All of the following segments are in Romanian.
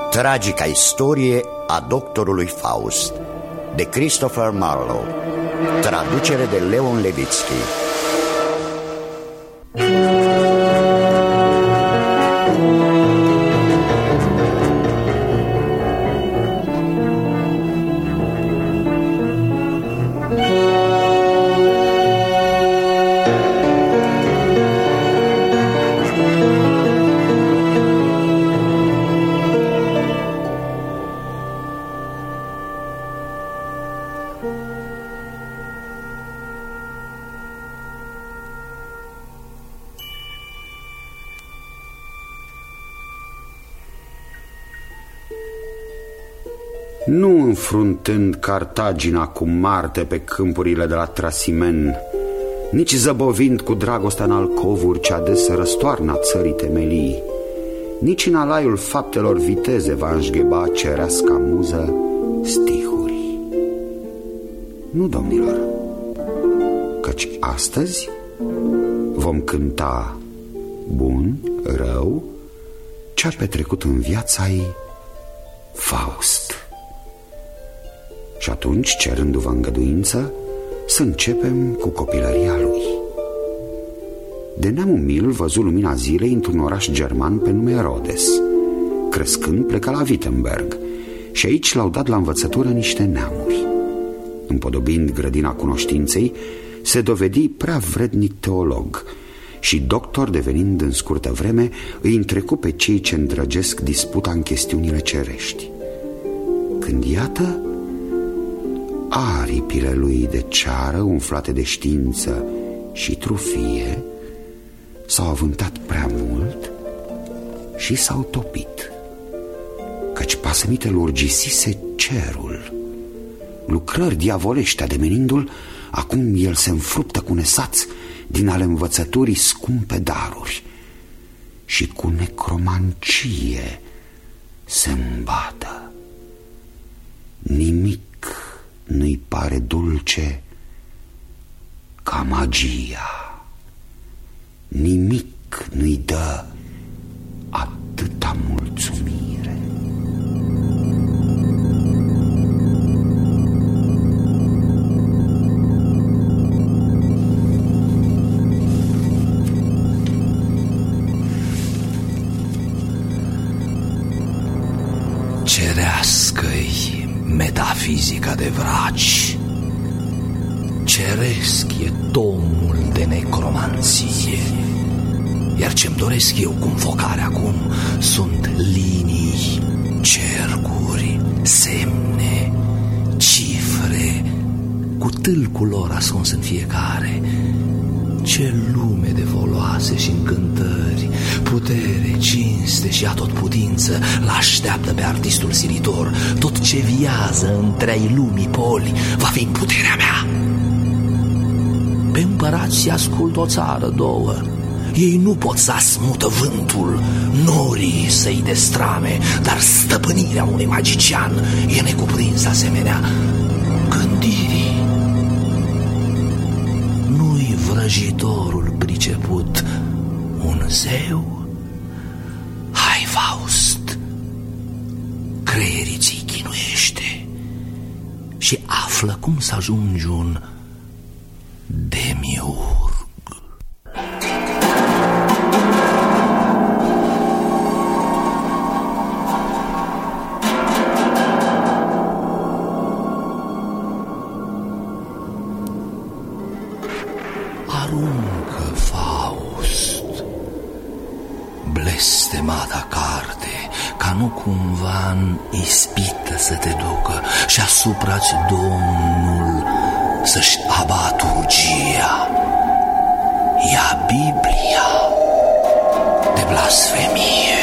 Tragica istorie a doctorului Faust, de Christopher Marlowe. Traducere de Leon Levitsky. Nu înfruntând Cartagina cu Marte pe câmpurile de la Trasimen, nici zăbovind cu dragostea în alcovuri ce ades răstoarna țării temelii, nici în alaiul faptelor viteze va înșgheba cereasca muză stihuri. Nu, domnilor, căci astăzi vom cânta bun, rău, ce-a petrecut în viața-i Faust. Și atunci, cerându-vă îngăduință, să începem cu copilăria lui. De neam umil văzu lumina zilei într-un oraș german pe nume Rhodes. Crescând, plecă la Wittenberg și aici l-au dat la învățătură niște neamuri. Împodobind grădina cunoștinței, se dovedi prea vrednic teolog și doctor, devenind în scurtă vreme, îi întrecu pe cei ce îndrăgesc disputa în chestiunile cerești. Când iată, aripile lui de ceară, umflate de știință și trufie, s-au avântat prea mult și s-au topit, căci pasămite-l urgisise cerul. Lucrări diavolești ademenindu-l, acum el se înfruptă cu nesaț din ale învățăturii scumpe daruri și cu necromancie se îmbată. Nimic nu-i pare dulce ca magia, nimic nu-i dă atâta mulțumire. Cerească-i metafizica de vraci, ceresc e tomul de necromanție, iar ce-mi doresc eu cu înfocare acum sunt linii, cercuri, semne, cifre, cu tâlcul lor ascuns în fiecare. Ce lume de foloase și încântări, putere, cinste și atotputință l-așteaptă pe artistul silitor. Tot ce viază între-ai lumii poli va fi în puterea mea. Pe împărați ascult o țară, două. Ei nu pot să asmută vântul, norii să-i destrame, dar stăpânirea unui magician e necuprinsă asemenea gândirii. Nu-i vrăjitorul priceput un zeu? Hai, Faust, creierii ți-i chinuiește și află cum să ajungi un demiurg. Aruncă, Faust, blestemata carte, ca nu cumva în ispită să te ducă și asupra-ți Domnul să-și abată urgia. Ia Biblia de blasfemie.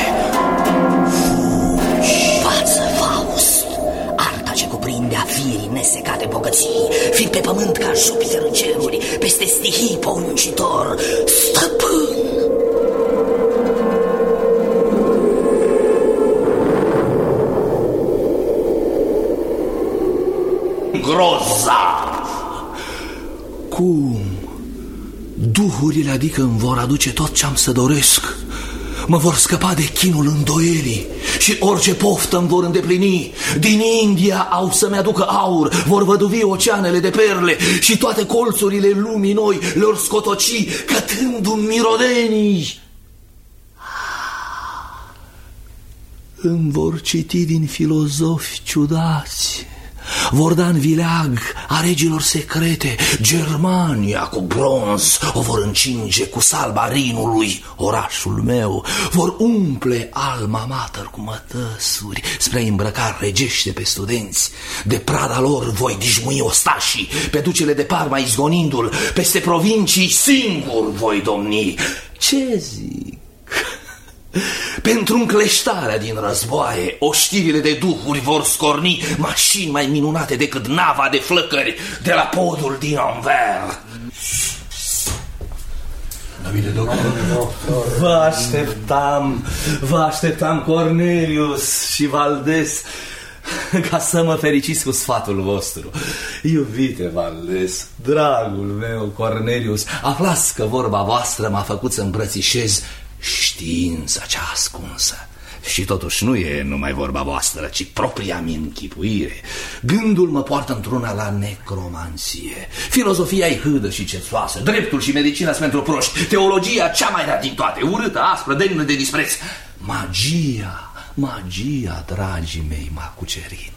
Fugi! Față, Faust, arta ce cuprinde a firii nesecate bogății, fiind pe pământ ca Jupiter în ceruri, peste stihii poruncitor, stăpân. Grozav! Cum? Duhurile adică îmi vor aduce tot ce-am să doresc. mă vor scăpa de chinul îndoierii și orice poftă îmi vor îndeplini. Din India au să-mi aducă aur, vor văduvi oceanele de perle și toate colțurile lumii noi le-or scotoci cătându-mi mirodenii. Îmi vor citi din filozofi ciudați, vor da în vileag a regilor secrete. Germania cu bronz o vor încinge cu salba Rinului, orașul meu. Vor umple alma mater cu mătăsuri spre îmbrăcar regește pe studenți. De prada lor voi dișmui ostașii, pe ducele de Parma izgonindu-l, peste provincii singur voi domni. Ce zic? Pentru încleștarea din războaie, oștirile de duhuri vor scorni mașini mai minunate decât nava de flăcări de la podul din Anvers. Vă așteptam Cornelius și Valdez ca să mă fericiți cu sfatul vostru. Iubite Valdez, dragul meu Cornelius, aflați că vorba voastră m-a făcut să îmbrățișez știința cea ascunsă. Și totuși nu e numai vorba voastră, ci propria mi închipuire. Gândul mă poartă într-una la necromanție. Filozofia e hâdă și cețoasă, dreptul și medicina sunt pentru proști, teologia cea mai rea din toate, urâtă, aspră, demnă de dispreț. Magia, dragii mei, m-a cucerit.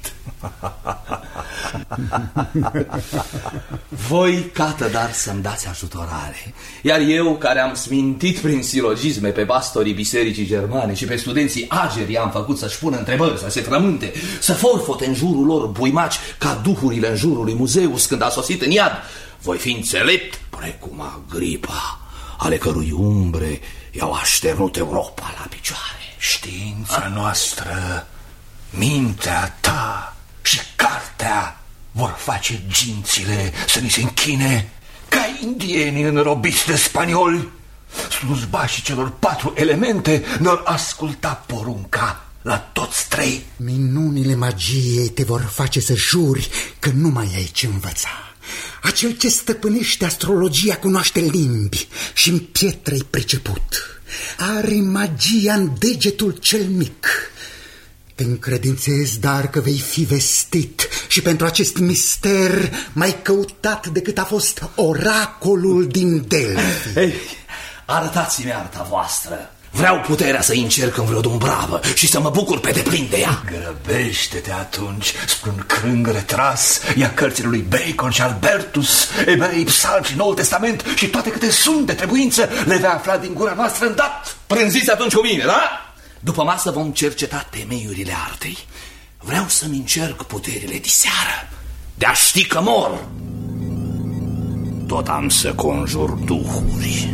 Voi, cată, dar să-mi dați ajutorare. Iar eu, care am smintit prin silogisme pe pastorii bisericii germane și pe studenții ageri, am făcut să-și pună întrebări, să se frământe, să forfote în jurul lor buimaci ca duhurile în jurul lui Muzeus când a sosit în iad, voi fi înțelept precum Agripa, ale cărui umbre i-au așternut Europa la picioare. Știința noastră, mintea ta și cartea vor face gințile să ni se închine ca indienii înrobiți de spanioli. Slujbașii celor 4 elemente ne-or asculta porunca la toți 3. Minunile magiei te vor face să juri că nu mai ai ce învăța. Acel ce stăpânește astrologia cunoaște limbi și în pietre-i priceput. Are magia în degetul cel mic. Te încredințez, dar că vei fi vestit și pentru acest mister mai căutat decât a fost oracolul din Delphi. Ei, arătați-mi arta voastră. Vreau puterea să încerc în vreo dumbravă și să mă bucur pe deplin de ea. Grăbește-te atunci spre un crâng retras, ia cărțile lui Bacon și Albertus, Ebrei, Psalm și Noul Testament și toate câte sunt de trebuință le vei afla din gura noastră îndată. Prânziți atunci cu mine, da? După masă vom cerceta temeiurile artei. Vreau să-mi încerc puterile diseară, de a ști că mor. Tot am să conjur duhuri.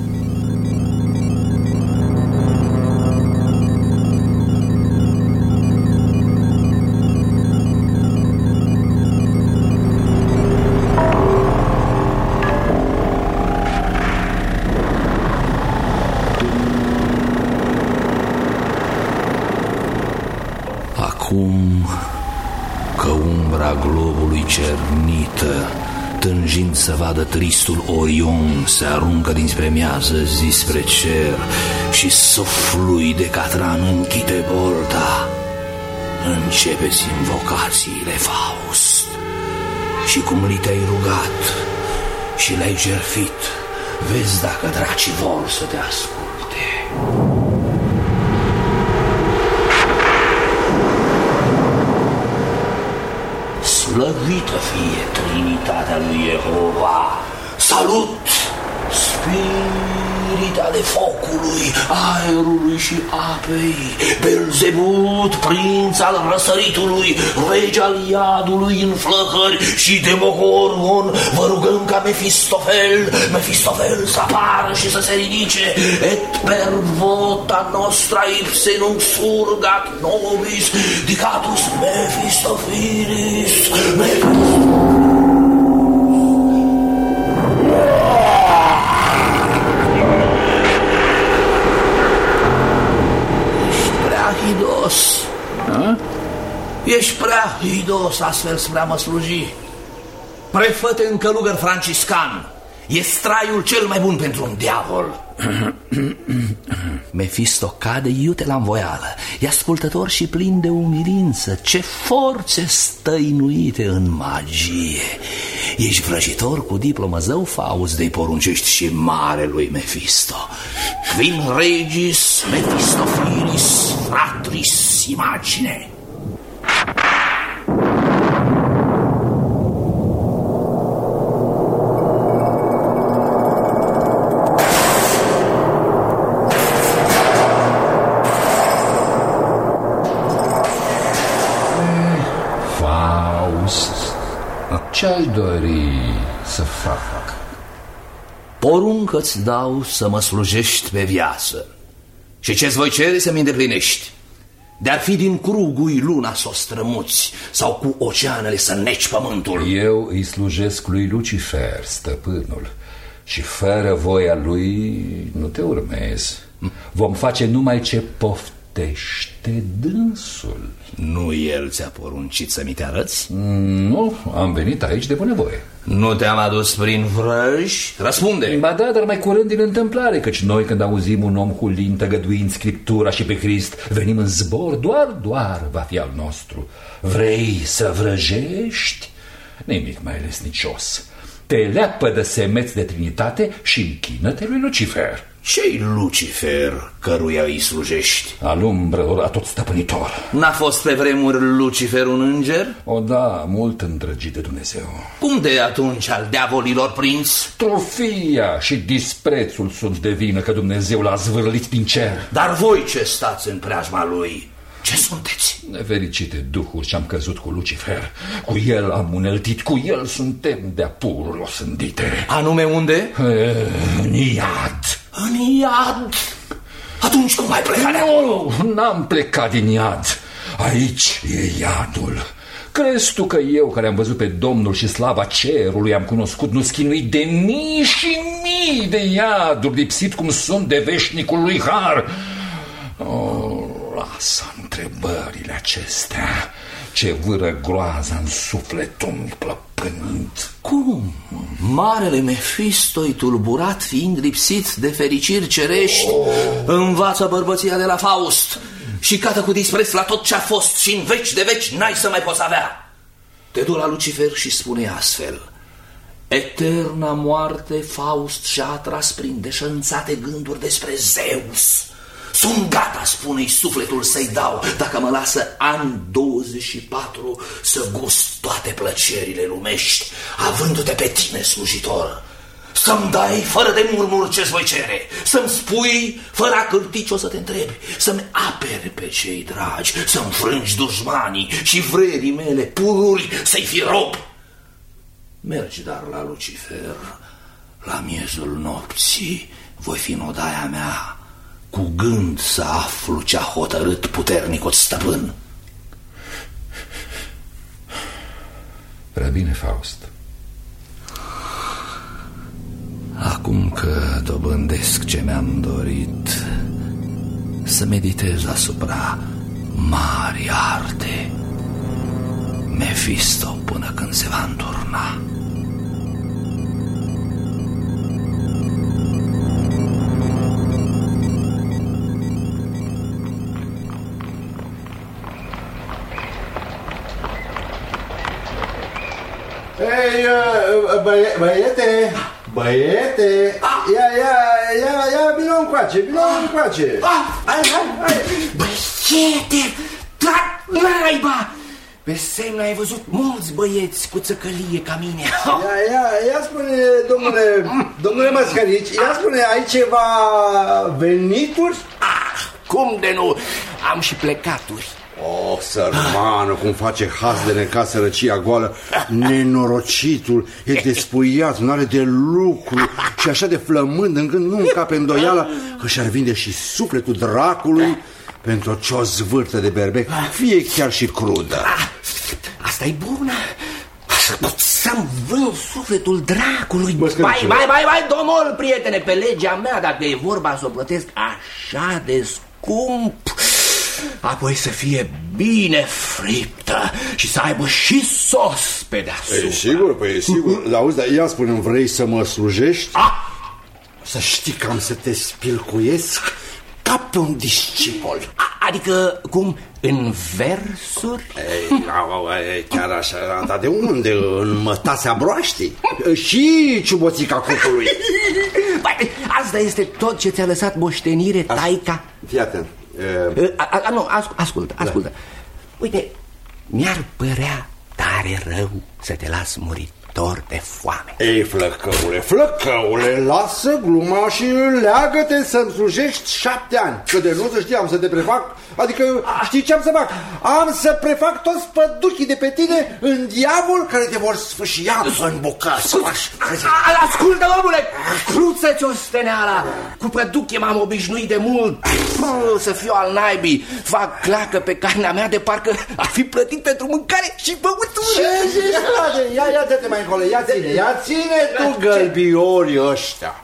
Acum că umbra globului cernită, tânjind să vadă tristul Orion, se aruncă dinspre miază zi spre cer și suflui de catran închide bolta, începeți invocațiile, Faust. Și cum li te-ai rugat și le-ai jertfit, vezi dacă dracii vor să te asculte. Slăvită fie Trinitatea lui Jehova! Salut! Spirit ale focului, aerului și apei, Belzebut, prinț al răsăritului, rege al iadului în flăcări și Demogorgon, vă rugăm ca Mefistofel să apară și să se ridice, et per vota nostra ipse nunc surgat nobis, dicatus Mefistofilis, Ești prea hidos astfel spre a mă sluji. Prefă-te în călugăr franciscan E straiul cel mai bun pentru un diavol. Mefisto cade iute la învoială. E ascultător și plin de umilință. Ce forțe stăinuite în magie. Ești vrăjitor cu diplomă, zău, Faust, de-i poruncești și mare lui Mefisto. Quin regis Mephistophilus fratris imagine. Ce-ai dori să fac? Poruncă-ți dau să mă slujești pe viață. Și ce-ți voi cere să-mi îndeplinești. De-ar fi din crugui luna să o strămuți, sau cu oceanele să neci pământul. Eu îi slujesc lui Lucifer, stăpânul, și fără voia lui nu te urmez. Vom face numai ce poftește dânsul. Nu el ți-a poruncit să mi te arăți? Nu, am venit aici de bunăvoie. Nu te-am adus prin vrăji? Răspunde! Ba da, dar mai curând din întâmplare, căci noi când auzim un om hulin tăgăduind Scriptura și pe Crist, venim în zbor, doar va fi al nostru. Vrei să vrăjești? Nimic mai lesnicios. Te leapă de semeți de Trinitate și închină-te lui Lucifer. Ce-i Lucifer căruia îi slujești? Al umbrelor atot stăpânitor. N-a fost pe vremuri Lucifer un înger? O, da, mult îndrăgit de Dumnezeu. Cum de atunci al diavolilor prinț? Trofia și disprețul sunt de vină că Dumnezeu l-a zvârlit din cer. Dar voi ce stați în preajma lui? Ce sunteți? Nefericite duhuri ce-am căzut cu Lucifer. Cu el am uneltit, cu el suntem de-a purul osândite. Anume unde? În iad. În iad? Atunci cum ai plecat de acolo? Nu, n-am plecat din iad. Aici e iadul. Crezi tu că eu, care am văzut pe Domnul și slava cerului, am cunoscut, nu schinuit de mii și mii de iaduri, lipsit cum sunt de veșnicul lui har? Lasă întrebările acestea. Ce vâră groaza în sufletul plăpând. Cum? Marele Mefisto-i tulburat, fiind lipsit de fericiri cerești, învață bărbăția de la Faust și cată cu dispreț la tot ce a fost și în veci de veci n-ai să mai poți avea. Te du la Lucifer și spune astfel: eterna moarte Faust și-a atras prin deșănțate gânduri despre Zeus. Sunt gata, spune-i sufletul să-i dau, dacă mă lasă ani 24 să gust toate plăcerile lumești, avându-te pe tine slujitor. Să-mi dai fără de murmur ce-ți voi cere, să-mi spui fără a cârti ce o să te întrebi, să-mi aperi pe cei dragi, să-mi frângi dușmanii și vrerii mele pururi să-i fi rob. Mergi dar la Lucifer, la miezul nopții voi fi în odaia mea, cu gând să aflu ce-a hotărât puternicul stăpân. Prea bine, Faust. Acum că dobândesc ce mi-am dorit, să meditez asupra mari arte, Mefisto, până când se va înturna. Ei, băiete, ia, vino încoace. Hai. Băiete, dar naiba! Pe semn ai văzut mulți băieți cu țăcălie ca mine. Ia spune, domnule Măscărici, ia spune, ai ceva venituri? Cum de nu? Am și plecaturi. Oh, sărmană, cum face haz de necaz, sărăcia goală. Nenorocitul e despuiat, nu are de lucru și așa de flămând încât nu încape îndoiala că și-ar vinde și sufletul dracului pentru o ciozvârtă de berbec, fie chiar și crudă. Asta e bună. Să-mi vând sufletul dracului. Bai, domnul, prietene, pe legea mea, dacă e vorba să o plătesc așa de scump, apoi să fie bine friptă și să aibă și sos pe deasupra. Sigur, dar auzi, dar ia spune-mi, vrei să mă slujești? Să știi că am să te spilcuiesc ca pe un discipol. Adică, cum, în versuri? Chiar așa, dar de unde? În mătasea broaștii? Și ciuboțica cucului. Băi, asta este tot ce ți-a lăsat moștenire, taica? Fii atent. Nu, ascultă. Uite, mi-ar părea tare rău să te las muritor de foame. Ei, flăcăule, lasă gluma și leagă-te să-mi slujești 7 ani. Că de nu să știam să te prefac. Adică știi ce am să fac? Am să prefac toți păduchii de pe tine în diavol care te vor sfâșia în bucăți. Ascultă, omule, cruță-ți osteneala. Cu păduche m-am obișnuit de mult. Să fiu al naibii. Fac clacă pe carnea mea de parcă ar fi plătit pentru mâncare și băutură. Ce zici, frate? Ia dă-te mai încolo, ia ține tu gălbiorii ăștia.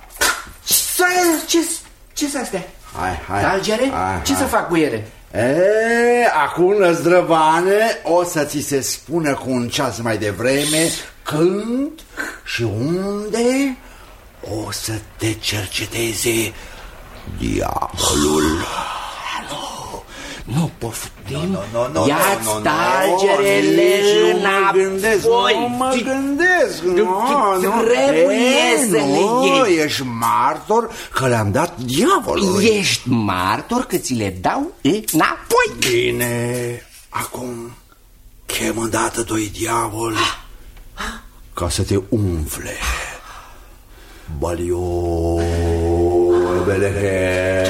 Ce-s astea? Hai. Algere? Ce să fac cu ele? Acum, năzdrăvane, o să ți se spună cu un ceas mai devreme când și unde o să te cerceteze diavolul. Nu poftim. Ia-ți talgerele înapoi. Nu mă gândesc. Trebuie să le iei. Ești martor că le-am dat diavolului. Ești martor că ți le dau înapoi. Bine, acum chem îndată 2 diavoli ca să te umfle. Baliol, Belehe.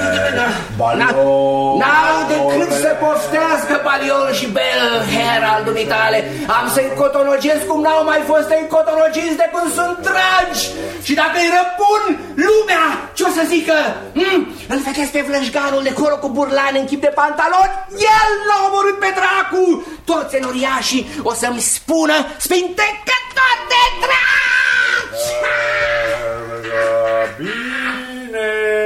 N-au decât să poftească Baliol și Belher al dumitale. Am să-i cotonogesc cum n-au mai fost încotonogiți de când sunt dragi. Și dacă îi răpun lumea, ce o să zică? Îl vedeți pe vlășganul de colo cu burlani în chip de pantaloni? El l-a omorât pe dracu. Toți enoriașii o să-mi spună spintecător de dragi. Bine.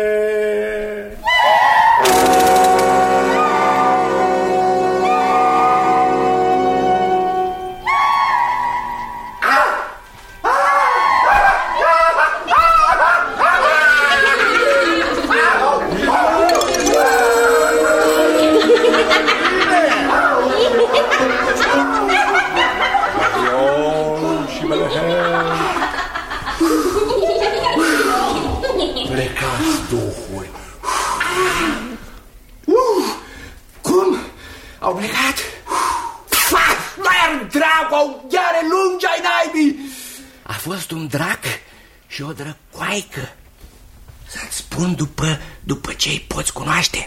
Plecați, duhuri. Cum? Au plecat? Doar dracu, au gheare lungi ai naibii. A fost un drac și o drăcoaică. Să-ți spun după ce-i poți cunoaște.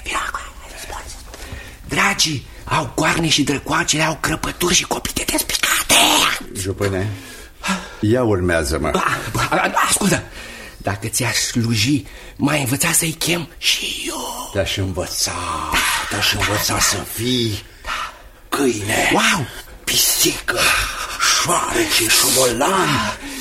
Dracii au coarne și drăcoacele au crăpături și copite despicate. Jupâne, ia urmează-mă. Ascultă, dacă ți-aș sluji, m-ai învățat să-i chem și eu. Te-aș învăța să fii câine, pisică, șoarece, șobolan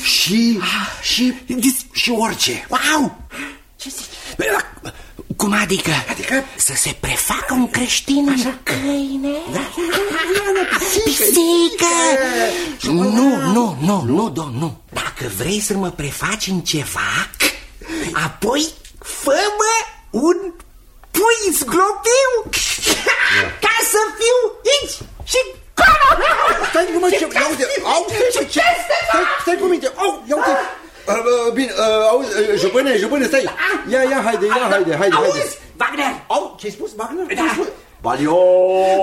și orice. Ce zici? Cum adică? Să se prefacă un creștin în câine? Pisică! Nu, domn, nu. Dacă vrei să mă prefaci în ceva, apoi fă-mă un pui zglobiu ca să fiu aici și colo. Stai cu mine, stai cu mine. Ia uite. Bine, auzi, jupâne, stai. Ia, haide. Auzi, Wagner. Ce-ai spus, Wagner? Da. Baliol.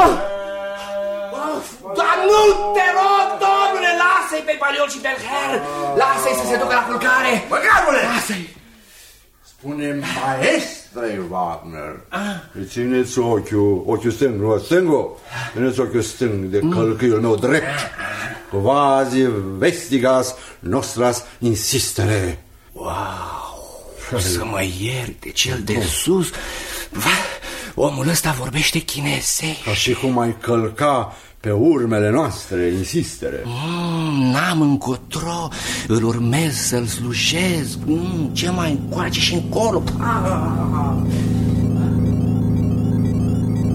Dar nu te rog, domnule, lasă-i pe Baliol și Belher. Lasă-i să se ducă la culcare. Băgarule! Lasă-i. Spune maestrei Wagner. Țineți ochiul stâng, nu stângul. Țineți ochiul stâng de călcâiul meu drept. Quasi vestigas nostras insistere. Wow, să mă ierte cel de sus. Omul ăsta vorbește chinesești. Ca și cum ai călca pe urmele noastre, insistere. N-am încotro, îl urmez să-l slujesc. Ce mai încoace și încolo.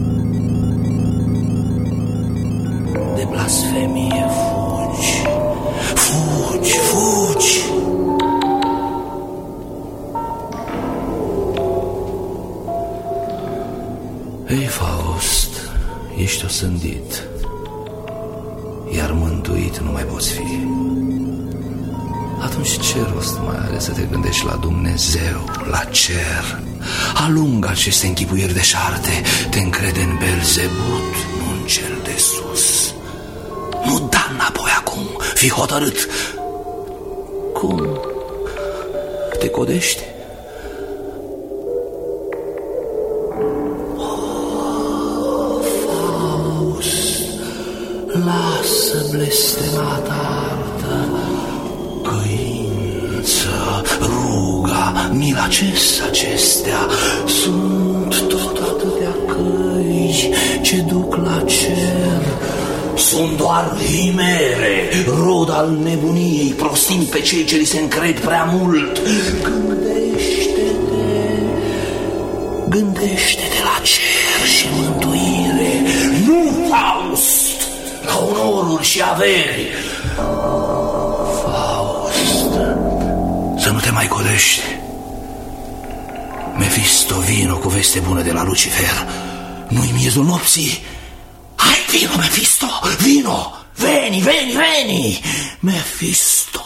Ei, Faust, ești osândit, iar mântuit nu mai poți fi. Atunci ce rost mai are să te gândești la Dumnezeu, la cer? Alungă aceste închipuiri deșarte, te încrede în Belzebut, nu în cel de sus. Nu da înapoi acum, fii hotărât. Cum? Te codești? Faust, lasă blestemata artă, căință, ruga, mila acestea sunt tot atâtea căi ce duc la cer. Sunt doar himere, rod al nebuniei, prostind pe cei ce li se încred prea mult. Gândește-te la cer și mântuire, nu, Faust, la onoruri și averi. Faust, să nu te mai codești. Mefisto, vino cu veste bună de la Lucifer. Nu-i miezul nopții. Hai, vino, Mefisto, vino, veni, Mefisto.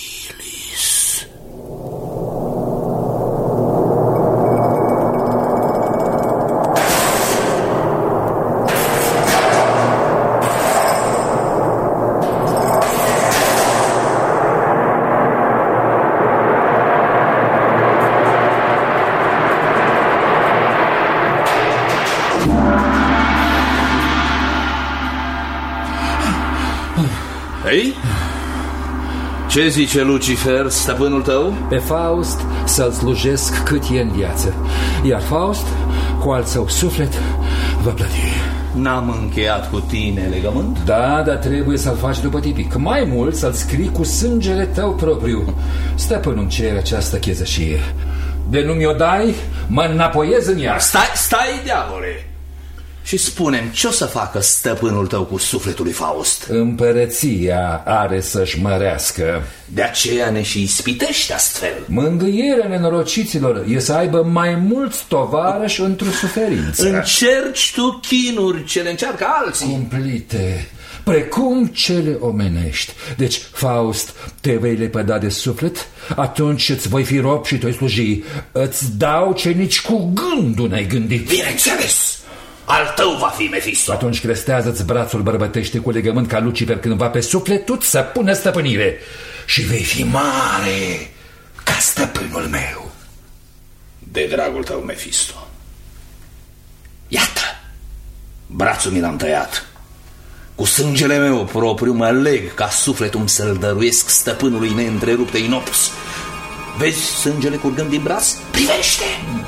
Ei? Ce zice Lucifer, stăpânul tău? Pe Faust să-l slujesc cât e în viață, iar Faust, cu al său suflet, va plăti. N-am încheiat cu tine legământ? Da, dar trebuie să-l faci după tipic. Mai mult să-l scrii cu sângele tău propriu. Stăpânul cere această chezășie. De nu mi-o dai, mă înapoiez în ea. Stai, diavole! Și spune-mi, ce o să facă stăpânul tău cu sufletul lui Faust? Împărăția are să-și mărească. De aceea ne și ispitește astfel. Mângâierea nenorociților e să aibă mai mulți tovarăși într-o suferință. Încerci tu chinuri ce le încearcă alții. Cumplite, precum cele omenești. Deci, Faust, te vei lepăda de suflet, atunci îți voi fi rob și te-o sluji. Îți dau ce nici cu gândul n-ai gândit. Bineînțeles! Al tău va fi, Mefisto. Atunci crestează-ți brațul bărbătește cu legământ ca Lucifer cândva pe sufletul să pună stăpânire. Și vei fi mare ca stăpânul meu. De dragul tău, Mefisto. Iată, brațul mi l-am tăiat. Cu sângele meu propriu mă leg ca sufletul să-l dăruiesc stăpânului neîntreruptei nopți. Vezi sângele curgând din braț? Privește!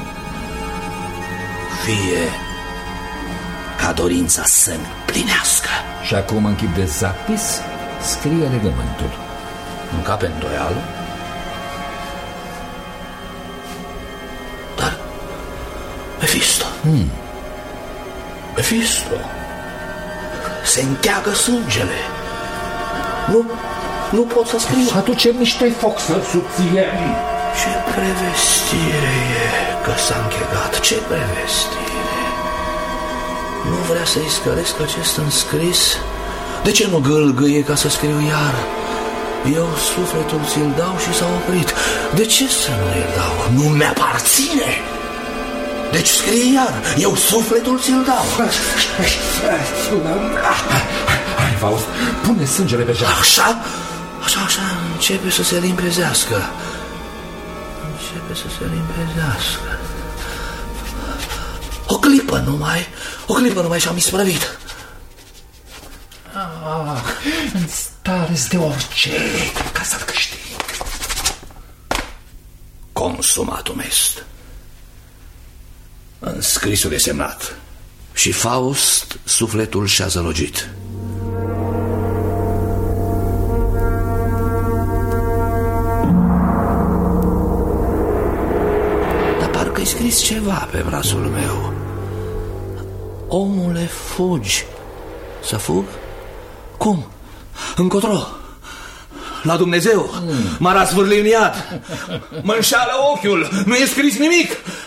Fie ca dorința să împlinească. Și acum, în chip de zapis, scrie legământul. Nu ca pe îndoială. Dar Mefisto, Mefisto, se încheagă sângele. Nu pot să scriu. Să aducem niște foc să-l subțiem. Ce prevestire e că s-a închegat. Ce prevestire? Nu vrea să-i scăresc acest înscris? De ce nu gâlgâie ca să scriu iar? Eu sufletul ți-l dau și s-a oprit. De ce să nu îl dau? Nu mi-aparține. Deci scrie iar. Eu sufletul ți-l dau. Hai, Faust, pune sângele pe geam. Așa, începe să se limpezească. Începe să se limpezească. O clipă numai și-am isprăvit. În stare-s de orice, ca să-l câștig. Consumatum est. Înscrisul e semnat. Și Faust sufletul și-a zălogit. Dar parcă-i scris ceva pe brațul meu. Omule, fugi. Să fug? Cum? Încotro? La Dumnezeu? M-a răsvârlit în iad. Mă înșală ochiul. Nu e scris nimic.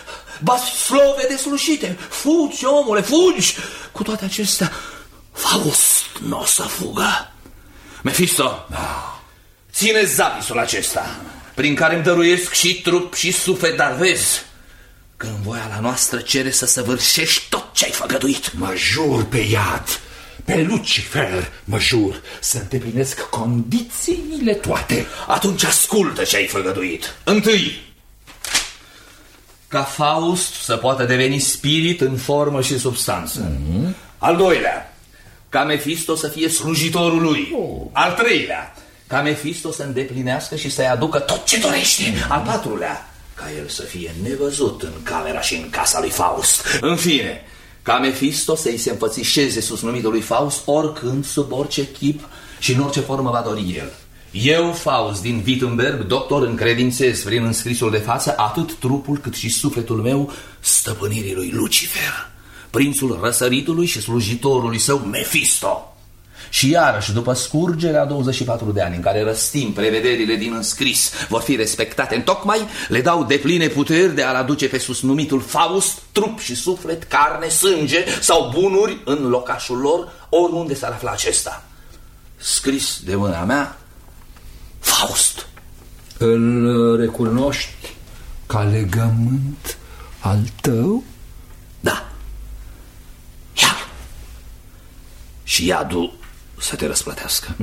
baslove deslușite. Fugi, omule, fugi! Cu toate acestea, Faust nu o să fugă. Mefisto, ține zapisul acesta, prin care îmi dăruiesc și trup și suflet, dar vezi că în voia la noastră cere să săvârșești tot ce ai făgăduit. Mă jur pe iad, pe Lucifer, mă jur să îndeplinesc condițiile toate. Atunci ascultă ce ai făgăduit. Întâi, ca Faust să poată deveni spirit în formă și substanță. Al doilea, ca Mefisto să fie slujitorul lui. Al treilea, ca Mefisto să îndeplinească și să-i aducă tot ce dorește. Al patrulea, ca el să fie nevăzut în camera și în casa lui Faust. În fine, ca Mefisto să-i se înfățișeze sus numitul lui Faust oricând, sub orice chip și în orice formă va dori el. Eu, Faust din Wittenberg, doctor, încredințez prin înscrisul de față atât trupul cât și sufletul meu stăpânirii lui Lucifer, prințul răsăritului și slujitorului său Mefisto. Și iarăși, după scurgerea 24 de ani în care răstim prevederile din înscris vor fi respectate întocmai, le dau depline puteri de a-l aduce pe susnumitul Faust, trup și suflet, carne, sânge sau bunuri în locașul lor, oriunde s-ar afla acesta. Scris de mâna mea, Faust. Îl recunoști ca legământ al tău? Da. Ia-l. Și iadul să te răsplătească.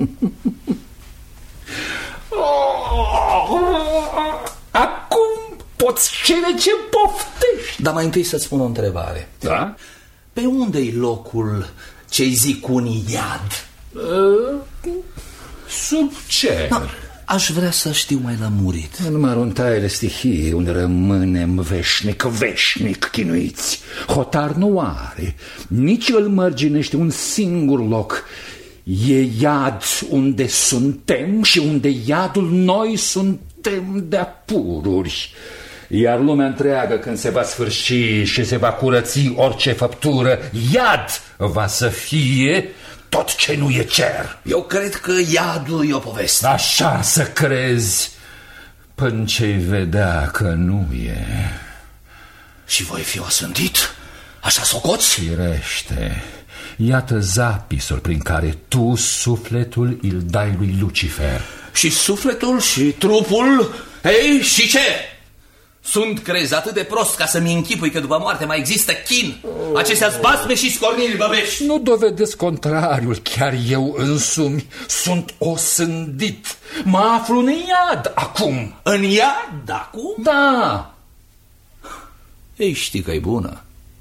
Acum poți cere ce poftești. Dar mai întâi să-ți spun o întrebare. Da? Pe unde-i locul ce-i zic unii iad? Sub cer. Da, aș vrea să știu mai lămurit. În măruntaile stihiei, unde rămânem veșnic chinuiți. Hotar nu are, nici îl mărginește un singur loc. E iad unde suntem și unde iadul noi suntem de-a pururi. Iar lumea întreagă, când se va sfârși și se va curăți orice făptură, iad va să fie tot ce nu e cer. Eu cred că iadul e o poveste. Așa să crezi, până ce-i vedea că nu e. Și voi fi osândit? Așa socoți? Firește. Iată zapisul prin care tu sufletul îl dai lui Lucifer. Și sufletul și trupul? Ei, și ce? Sunt crezi atât de prost ca să-mi închipui că după moarte mai există chin? Acestea-s basme și scorniri băbești. Nu dovedesc contrariul, chiar eu însumi sunt osândit. Mă aflu în iad acum. În iad acum? Da. Ei, știi că e bună.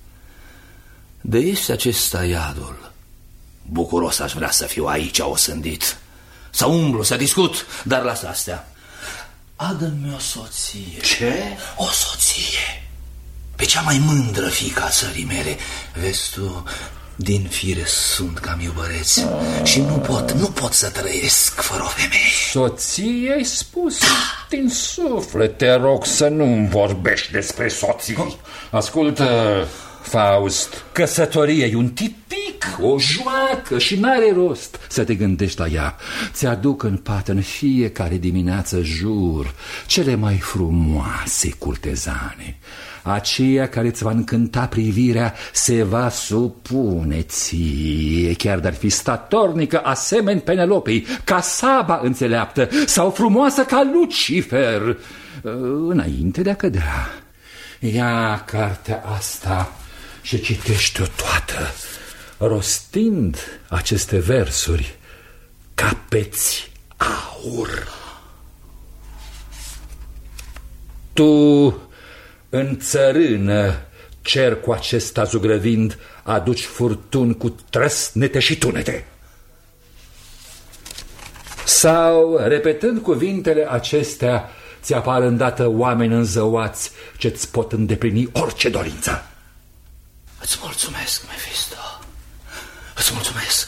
De este acesta iadul. Bucuros aș vrea să fiu aici osândit. Să umblu, să discut, dar lasă astea. Adă-mi o soție. Ce? O soție. Pe cea mai mândră fiica țării mele. Vezi tu, din fire sunt cam iubăreți. Și nu pot să trăiesc fără o femeie. Soție ai spus? Din suflet te rog să nu-mi vorbești despre soții. Ascultă, Faust, căsătoria e un tipic, o joacă și n-are rost să te gândești la ea. Ți-aduc în pat în fiecare dimineață, jur, cele mai frumoase curtezane. Aceea care îți va încânta privirea se va supune ție, chiar de-ar fi statornică asemeni Penelopei, ca Saba înțeleaptă sau frumoasă ca Lucifer, înainte de a cădea. Ia cartea asta și citește-o toată, rostind aceste versuri ca peți aur. Tu, în țărână, cer cu acesta zugrăvind, aduci furtuni cu trăsnete și tunete. Sau, repetând cuvintele acestea, ți apar îndată oameni înzăuați ce-ți pot îndeplini orice dorință. Îți mulțumesc, Mefisto. Îți mulțumesc.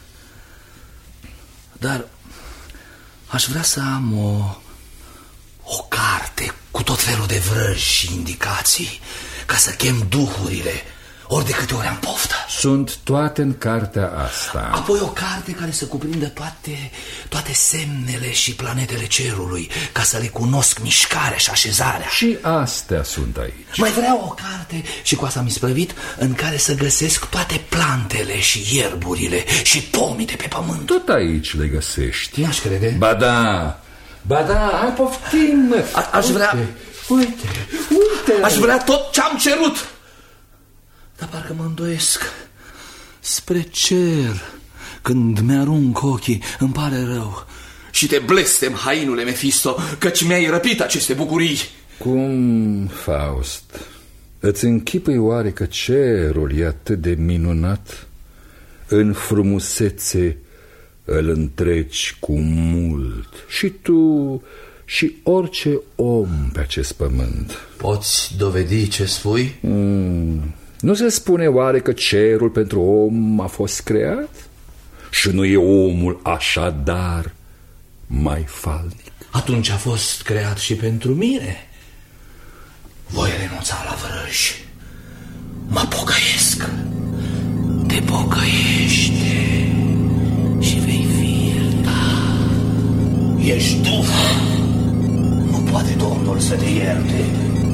Dar aș vrea să am o carte cu tot felul de vrăji și indicații ca să chem duhurile ori de câte ori am poftă. Sunt toate în cartea asta. Apoi o carte care să cuprindă toate semnele și planetele cerului, ca să le cunosc mișcarea și așezarea. Și astea sunt aici. Mai vreau o carte, și cu asta mi-s plăvit, în care să găsesc toate plantele și ierburile și pomii de pe pământ. Tot aici le găsești. N-aș crede. Ba da, hai poftim. Aș vrea... Uite. Aș vrea tot ce-am cerut. Dar parcă mă îndoiesc. Spre cer, când mi-arunc ochii, îmi pare rău. Și te blestem, hainule Mefisto, căci mi-ai răpit aceste bucurii. Cum, Faust? Îți închipui oare că cerul e atât de minunat? În frumusețe îl întreci cu mult. Și tu și orice om pe acest pământ. Poți dovedi ce spui? Nu se spune oare că cerul pentru om a fost creat? Și nu e omul așadar mai falnic? Atunci a fost creat și pentru mine. Voi renunța la vrăji. Mă pocăiesc. Te pocăiește și vei fi iertat. Ești duh. Nu poate Domnul să te ierte.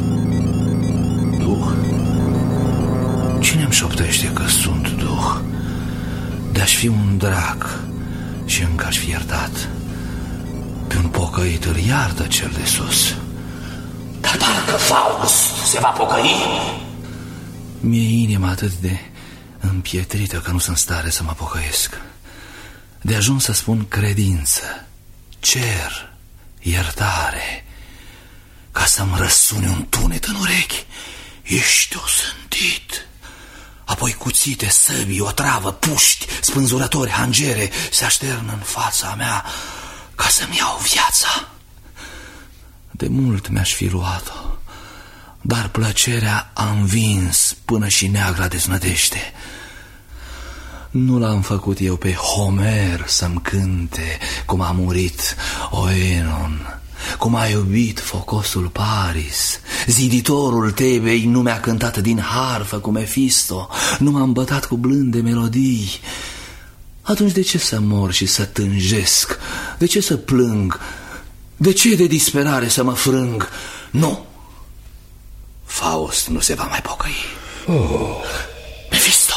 Duh? Cine îmi șoptește că sunt duh? De-aș fi un drac și încă aș fi iertat. Pe un pocăit îl iartă cel de sus. Dar parcă Faust se va pocăi. Mi-e inima atât de împietrită că nu sunt în stare să mă pocăiesc. De ajuns să spun credință, cer, iertare, ca să-mi răsune un tunet în urechi. Ești osândit. Apoi cuțite, săbii, otravă, puști, spânzurători, hangere se așternă în fața mea ca să-mi iau viața. De mult mi-aș fi luat-o, dar plăcerea a învins până și neagra deznădejde. Nu l-am făcut eu pe Homer să-mi cânte cum a murit Oenon, cum a iubit focosul Paris. Ziditorul Tebei nu mi-a cântat din harfă cu Mefisto, nu m-a îmbătat cu blânde melodii. Atunci de ce să mor și să tânjesc? De ce să plâng? De ce de disperare să mă frâng? Nu! Faust nu se va mai pocăi. Mefisto!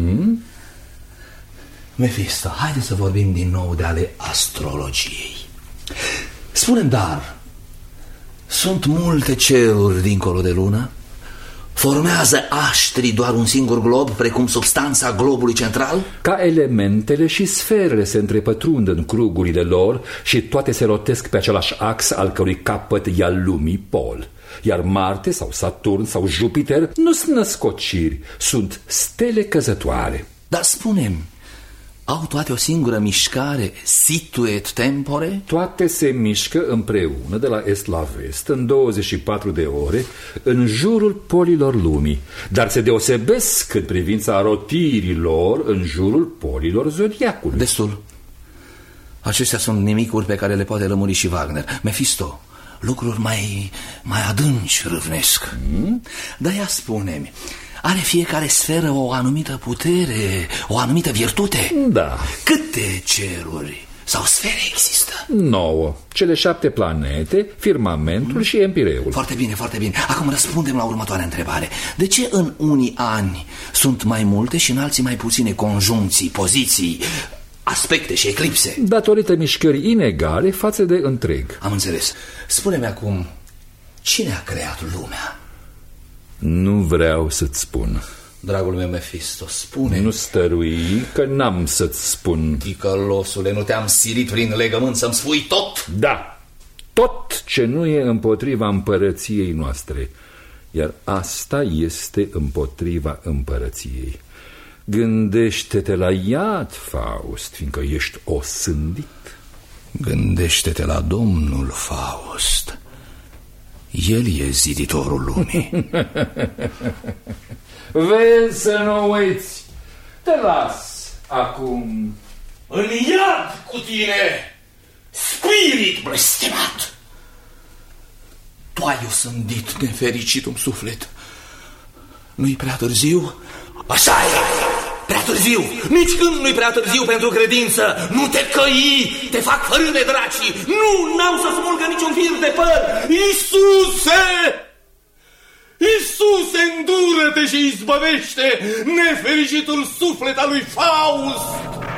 Mefisto, haide să vorbim din nou de ale astrologiei. Spune-mi, dar, sunt multe ceruri dincolo de lună? Formează aștrii doar un singur glob, precum substanța globului central? Ca elementele și sferele se întrepătrund în crugurile lor și toate se rotesc pe același ax al cărui capăt e al lumii pol. Iar Marte sau Saturn sau Jupiter nu sunt născociri, sunt stele căzătoare. Dar spune-mi, au toate o singură mișcare, situ et tempore? Toate se mișcă împreună de la est la vest în 24 de ore în jurul polilor lumii, dar se deosebesc în privința rotirilor în jurul polilor zodiacului. Destul. Acestea sunt nimicuri pe care le poate lămuri și Wagner. Mefisto, lucruri mai adânci râvnesc. Dar ia spune-mi, are fiecare sferă o anumită putere, o anumită virtute? Da. Câte ceruri sau sfere există? 9. Cele 7 planete, firmamentul și empireul. Foarte bine, foarte bine. Acum răspundem la următoarea întrebare. De ce în unii ani sunt mai multe și în alții mai puține conjuncții, poziții, aspecte și eclipse? Datorită mișcării inegale față de întreg. Am înțeles. Spune-mi acum, cine a creat lumea? Nu vreau să-ți spun. Dragul meu Mefisto, spune. Nu stărui, că n-am să-ți spun. Ticălosule, nu te-am silit prin legământ să-mi spui tot? Da, tot ce nu e împotriva împărăției noastre. Iar asta este împotriva împărăției. Gândește-te la iad, Faust, fiindcă ești osândit. Gândește-te la Domnul, Faust. El e ziditorul lumii. Vezi să nu uiți. Te las acum. În iad cu tine, spirit blestemat! Tu ai osândit nefericitul-mi suflet. Nu-i prea târziu? Așa e! prea târziu. Nici când nu-i prea târziu pentru credință. Nu te căi, te fac fărâne dracii. Nu, n-au să smulgă niciun fir de păr. Iisuse! Iisuse, îndură-te și izbăvește nefericitul suflet al lui Faust!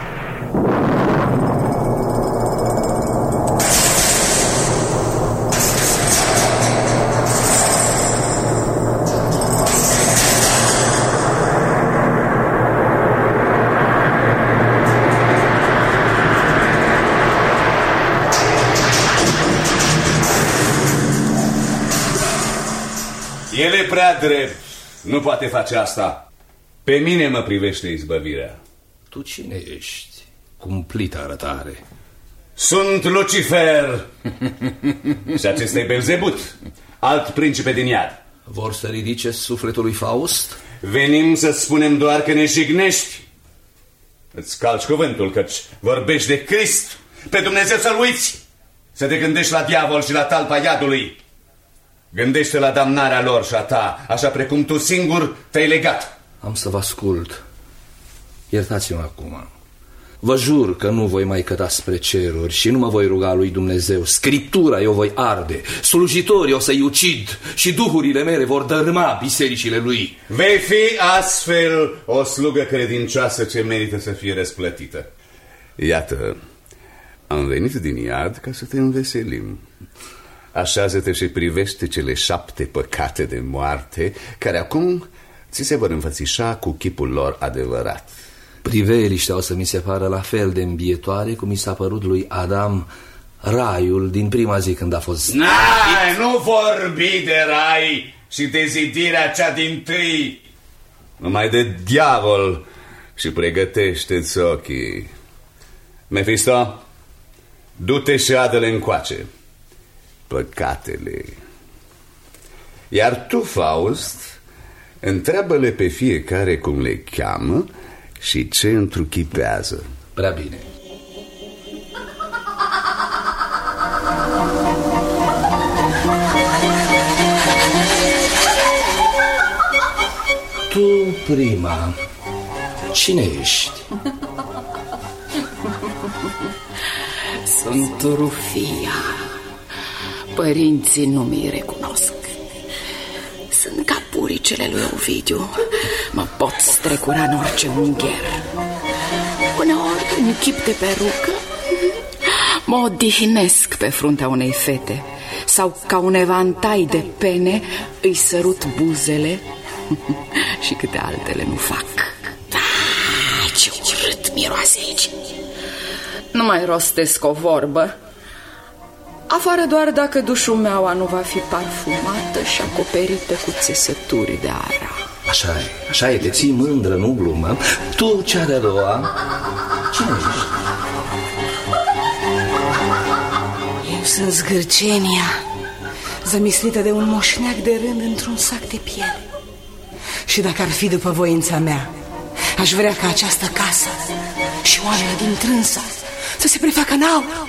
El e prea drept. Nu poate face asta. Pe mine mă privește izbăvirea. Tu cine ești? Cumplită arătare. Sunt Lucifer. Și acesta e Belzebut, alt principe din iad. Vor să ridice sufletul lui Faust? Venim să spunem doar că ne jignești. Îți calci cuvântul, căci vorbești de Crist. Pe Dumnezeu să-L uiți. Să te gândești la diavol și la talpa iadului. Gândește la damnarea lor și a ta, așa precum tu singur te-ai legat. Am să vă ascult. Iertați-mă acum. Vă jur că nu voi mai căta spre ceruri și nu mă voi ruga lui Dumnezeu. Scriptura eu voi arde, slujitorii o să-i ucid și duhurile mele vor dărâma bisericile lui. Vei fi astfel o slugă credincioasă ce merită să fie răsplătită. Iată, am venit din iad ca să te înveselim. Așează-te și privește cele 7 păcate de moarte care acum ți se vor înfățișa cu chipul lor adevărat. Priveliștea o să mi se pară la fel de îmbietoare cum mi s-a părut lui Adam raiul din prima zi când a fost... Nu vorbi de rai și de zidirea cea dintâi, numai de diavol, și pregătește-ți ochii. Mefisto, du-te și adă-le încoace păcatele. Iar tu, Faust, întreabă-le pe fiecare cum le cheamă și ce întruchipează. Prea bine. Tu prima, cine ești? Sunt Rufia. Părinții nu mi-i recunosc. Sunt ca puricele lui Ovidiu. Mă pot strecura în orice ungher. Uneori, în chip de perucă, mă odihnesc pe fruntea unei fete. Sau ca un evantai de pene îi sărut buzele. Și câte altele nu fac. Ce urât miroase aici. Nu mai rostesc o vorbă, afară doar dacă dușumeaua nu va fi parfumată și acoperită cu țesături de ara. Așa e, te ții mândră, nu glumă. Tu, cea de-a doua, cine ești? Eu sunt Zgârcenia, zămislită de un moșneac de rând într-un sac de piele. Și dacă ar fi după voința mea, aș vrea ca această casă și oamenii din trânsa să se prefacă în aur,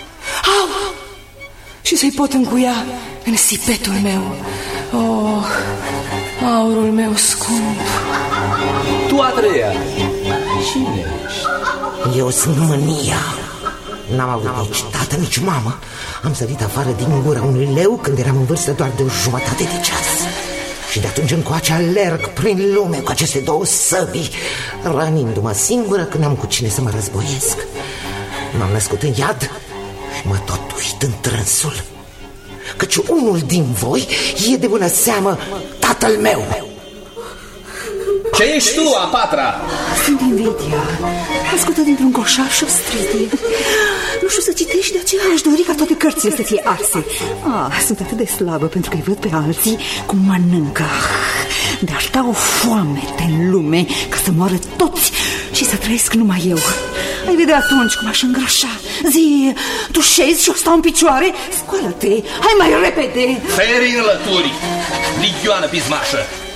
și să-i pot încuia în sipetul meu. Oh, aurul meu scump. Tu, a treia, cine ești? Eu sunt Mânia. N-am avut nici tată, nici mamă. Am sărit afară din gura unui leu când eram în vârstă doar de o jumătate de ceas. Și de atunci încoace alerg prin lume cu aceste 2 săbii, rănindu-mă singură când n-am cu cine să mă războiesc. M-am născut în iad și mă tot uit în trânsul, căci unul din voi e de bună seamă tatăl meu. Ce ești tu, a patra? Sunt Invidia, ascultă dintr-un coșar și o stridie. Nu știu să citești, de aceea aș dori ca toate cărțile să fie arse. Sunt atât de slabă pentru că îi văd pe alții cum mănâncă. De-aș da o foamete în lume ca să moară toți și să trăiesc numai eu. Ai vedea atunci cum aș îngrășa. Zi, tu șezi și o stau în picioare? Scoală-te, hai mai repede. Feri în lături, ligioană pismașă.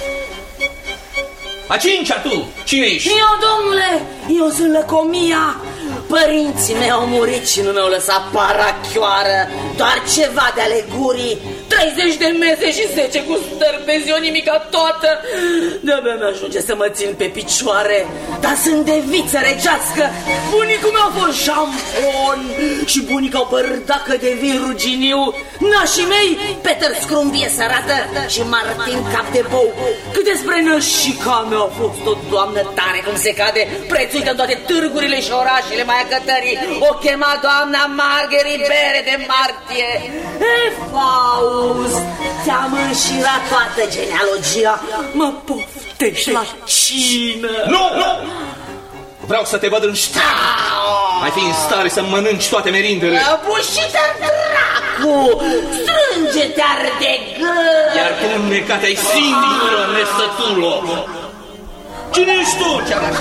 A cincea tu, cine ești? Eu, domnule, eu sunt Lăcomia. Părinții mei au murit și nu mi-au lăsat parachioară, doar ceva de ale gurii 30 de mese și 10 cu stărpezi, o nimica toată. De-abia mi-ajunge să mă țin pe picioare. Dar sunt de viță recească. Bunicul meu a fost șampon și bunica o bărdacă de vin ruginiu. Nașii mei, Peter Scrumbie sărată și Martin Cap de Bou. Cât despre nășica mea a fost o doamnă tare cum se cade, prețuită în toate târgurile și orașele mai acătării. O chema doamna Margherit Bere de Martie. Faust, ți-am înșirat toată genealogia. Mă poftești la cină. Nu! Vreau să te văd în știre. Ai fi în stare să mănânci toate merindele. Bușită dracu! Strânge-te ardegă! Iar tu înnecat ai singură, nesătulo. Cine ești tu?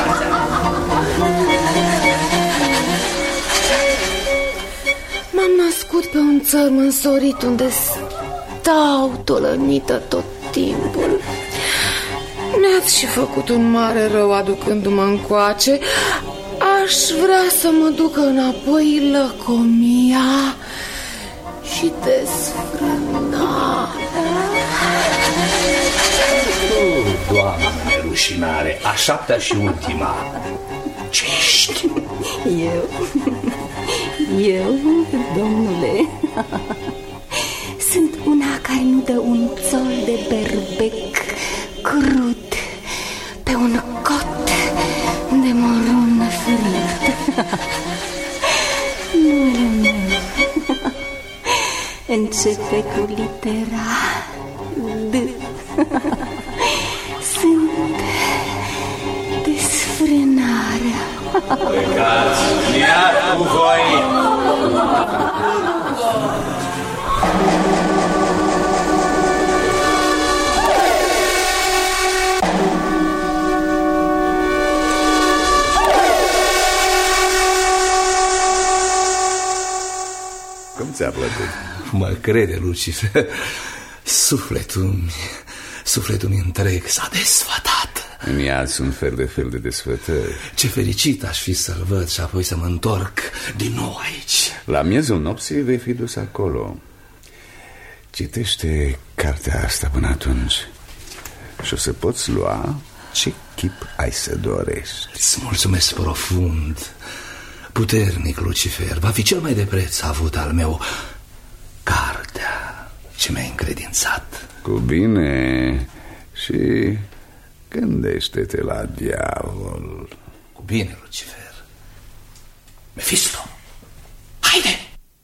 M-am născut pe un țărm însorit unde stau tolănită tot timpul. Mi-ați și făcut un mare rău aducându-mă încoace. Aș vrea să mă ducă înapoi lăcomia și desfrânarea. Doamne nerușinare, a 7-a și ultima. Ce ești? Eu, domnule, sunt una care nu dă un țol de berbec crud pe un cot de morun frânt. Numele meu începe cu litera D. Sunt desfrânarea. Plecați, iar cu voi! Cum ți-a plăcut? Mă crede, Lucifer, sufletul mi întreg s-a desfătat. În ea sunt fel de desfătări. Ce fericit aș fi să-l văd și apoi să mă întorc din nou aici. La miezul nopții vei fi dus acolo. Citește cartea asta până atunci și o să poți lua ce chip ai să dorești. Îți mulțumesc profund. Puternic, Lucifer, va fi cel mai de preț avut al meu cartea ce mi-ai încredințat. Cu bine și gândește-te la diavol. Cu bine, Lucifer. Mefisto, haide!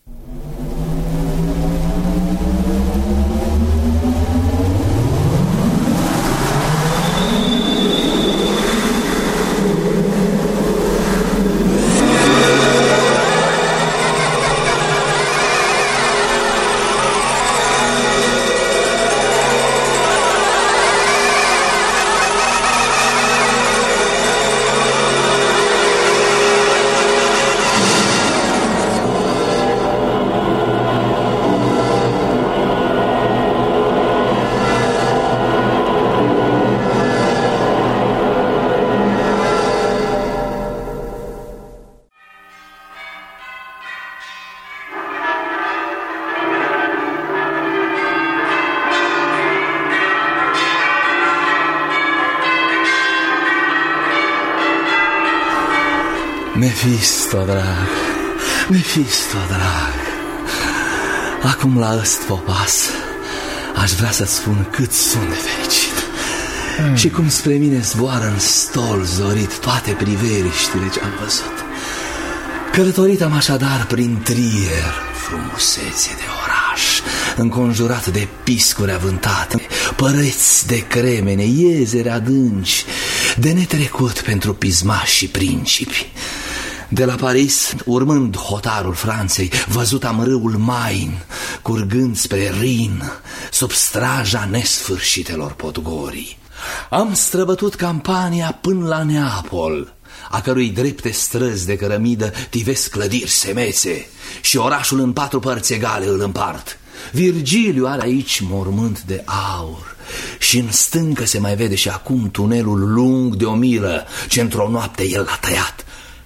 Mefisto, drag, Mefisto, drag. Acum la ăst popas aș vrea să-ți spun cât sunt de fericit și cum spre mine zboară în stol zorit toate priveliștile ce-am văzut. Călătorit am așadar prin Trier, frumusețe de oraș, înconjurat de piscuri avântate, păreți de cremene, iezere adânci, de netrecut pentru pismași și principi. De la Paris, urmând hotarul Franței, văzut am râul Main, curgând spre Rin, sub straja nesfârșitelor podgorii. Am străbătut campania până la Neapol, a cărui drepte străzi de cărămidă tivesc clădiri semețe și orașul în 4 părți egale îl împart. Virgiliu are aici mormânt de aur și în stâncă se mai vede și acum tunelul lung de 1 milă ce într-o noapte el l-a tăiat.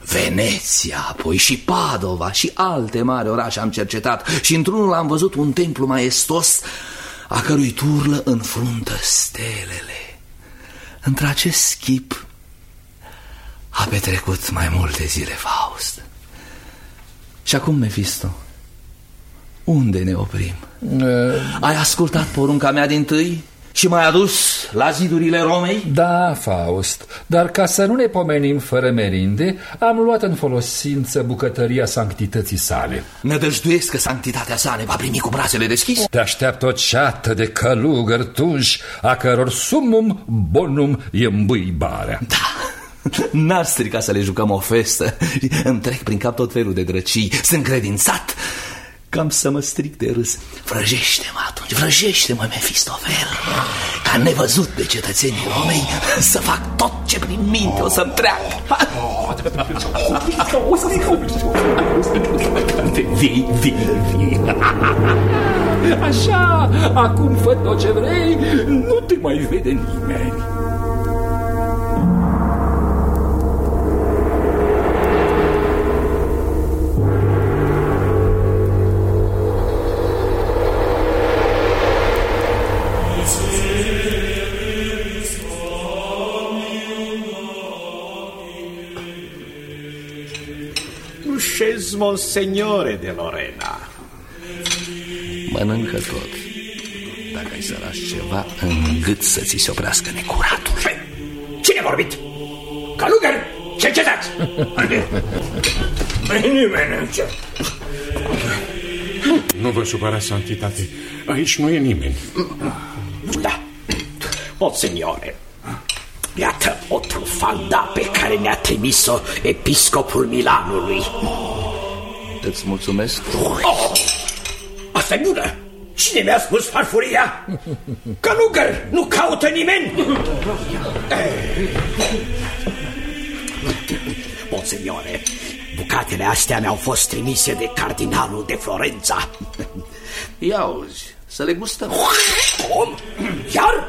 Veneția, apoi și Padova și alte mari orașe am cercetat și într-unul am văzut un templu maestos a cărui turlă înfruntă stelele. Într-acest chip a petrecut mai multe zile Faust. Și acum, Mefisto, unde ne oprim? Ai ascultat porunca mea dintâi și m-ai adus la zidurile Romei? Da, Faust, dar ca să nu ne pomenim fără merinde, am luat în folosință bucătăria sanctității sale. Nădăjduiesc că sanctitatea sa ne va primi cu brațele deschise. Te așteaptă o ceată de călugări tunși, a căror sumum bonum e îmbuibarea. Da, n-ar strica să le jucăm o festă. Îmi trec prin cap tot felul de drăcii. Sunt credințat cam să mă stric de râs. Vrăjește-mă atunci, vrăjește-mă, Mefistofel, ca nevăzut de cetățenii Romei, să fac tot ce prin minte o să-mi treacă. Vii. Așa, acum fă tot ce vrei, nu te mai vede nimeni. Monsignore de Lorena. Mănâncă tot. Dacă ai să lași ceva în gât să ți se oprească necuratul. Cine a vorbit? Călugări, cercetați! Nimeni. Nu vă supărați, Santitate. Aici nu e nimeni. Da, Monsignore, iată o trufanda pe care ne-a trimis-o episcopul Milanului. Îți mulțumesc. Asta e bună. Cine mi-a spus farfuria? Călugări, nu caută nimeni. Monsignore, bucatele astea mi-au fost trimise de cardinalul de Florența. Ia auzi, să le gustăm. Cum? Iar?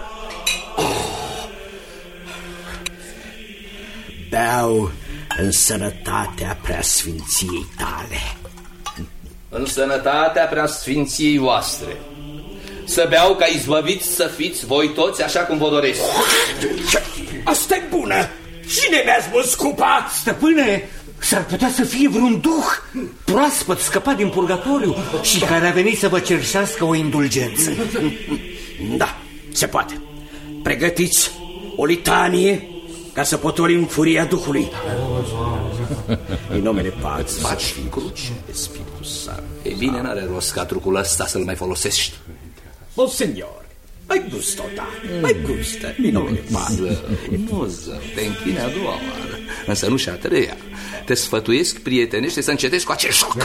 Beau în sănătatea preasfinției tale. În sănătatea preasfinției voastre. Să beau ca izbăviți să fiți voi toți așa cum vă doresc. Asta e bună. Cine mi-a spus scupa? Stăpâne, s-ar putea să fie vreun duh proaspăt scăpat din purgatoriu și care a venit să vă cerșească o indulgență. Da, se poate. Pregătiți o litanie ca să potolim furia Duhului. În numele Pax, Pax și Cruce, Spiritul Sanct. E bine, n-are rost ca trucul ăsta să-l mai folosești. Monsignor, mai gustă, da, mai gustă. În numele Pax. Nu, zău, te închine a doua oară, însă nu și a treia. Te sfătuiesc prietenește să încetezi cu acest joc.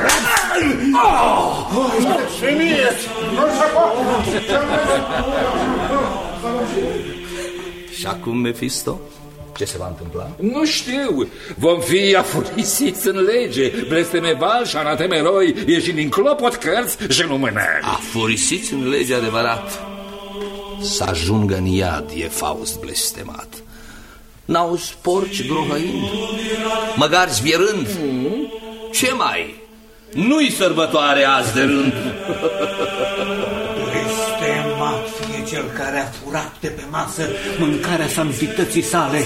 Și acum, Mefisto, ce se va întâmpla? Nu știu, vom fi afurisiți în lege, blestemeval și anatemeroi, ieșind din clopot cărți și lumânări. Afurisiți în lege, adevărat. Să ajungă în iad, e Faust blestemat. N-auzi porci grohăind, măgari zvierând. Ce mai? Nu-i sărbătoare azi de rând. Blestemat fie cel care a furat de pe masă mâncarea sanctității sale.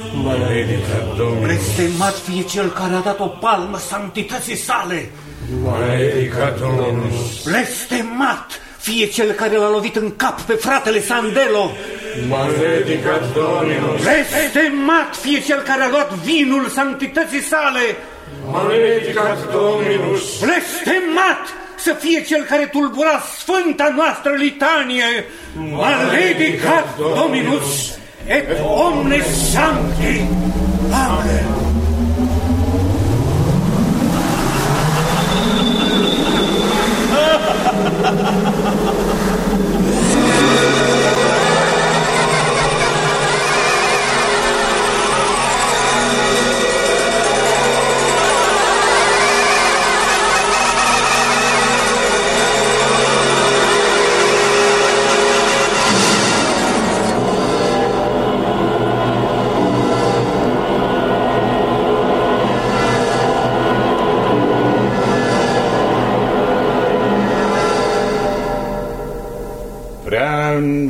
Blestemat fie cel care a dat o palmă sanctității sale. Blestemat fie cel care l-a lovit în cap pe fratele Sandelo. Blestemat fie cel care a luat vinul sanctității sale. Blestemat să fie cel care tulbura sfânta noastră litanie. Maledicat Dominus et omnes sancti. Amen.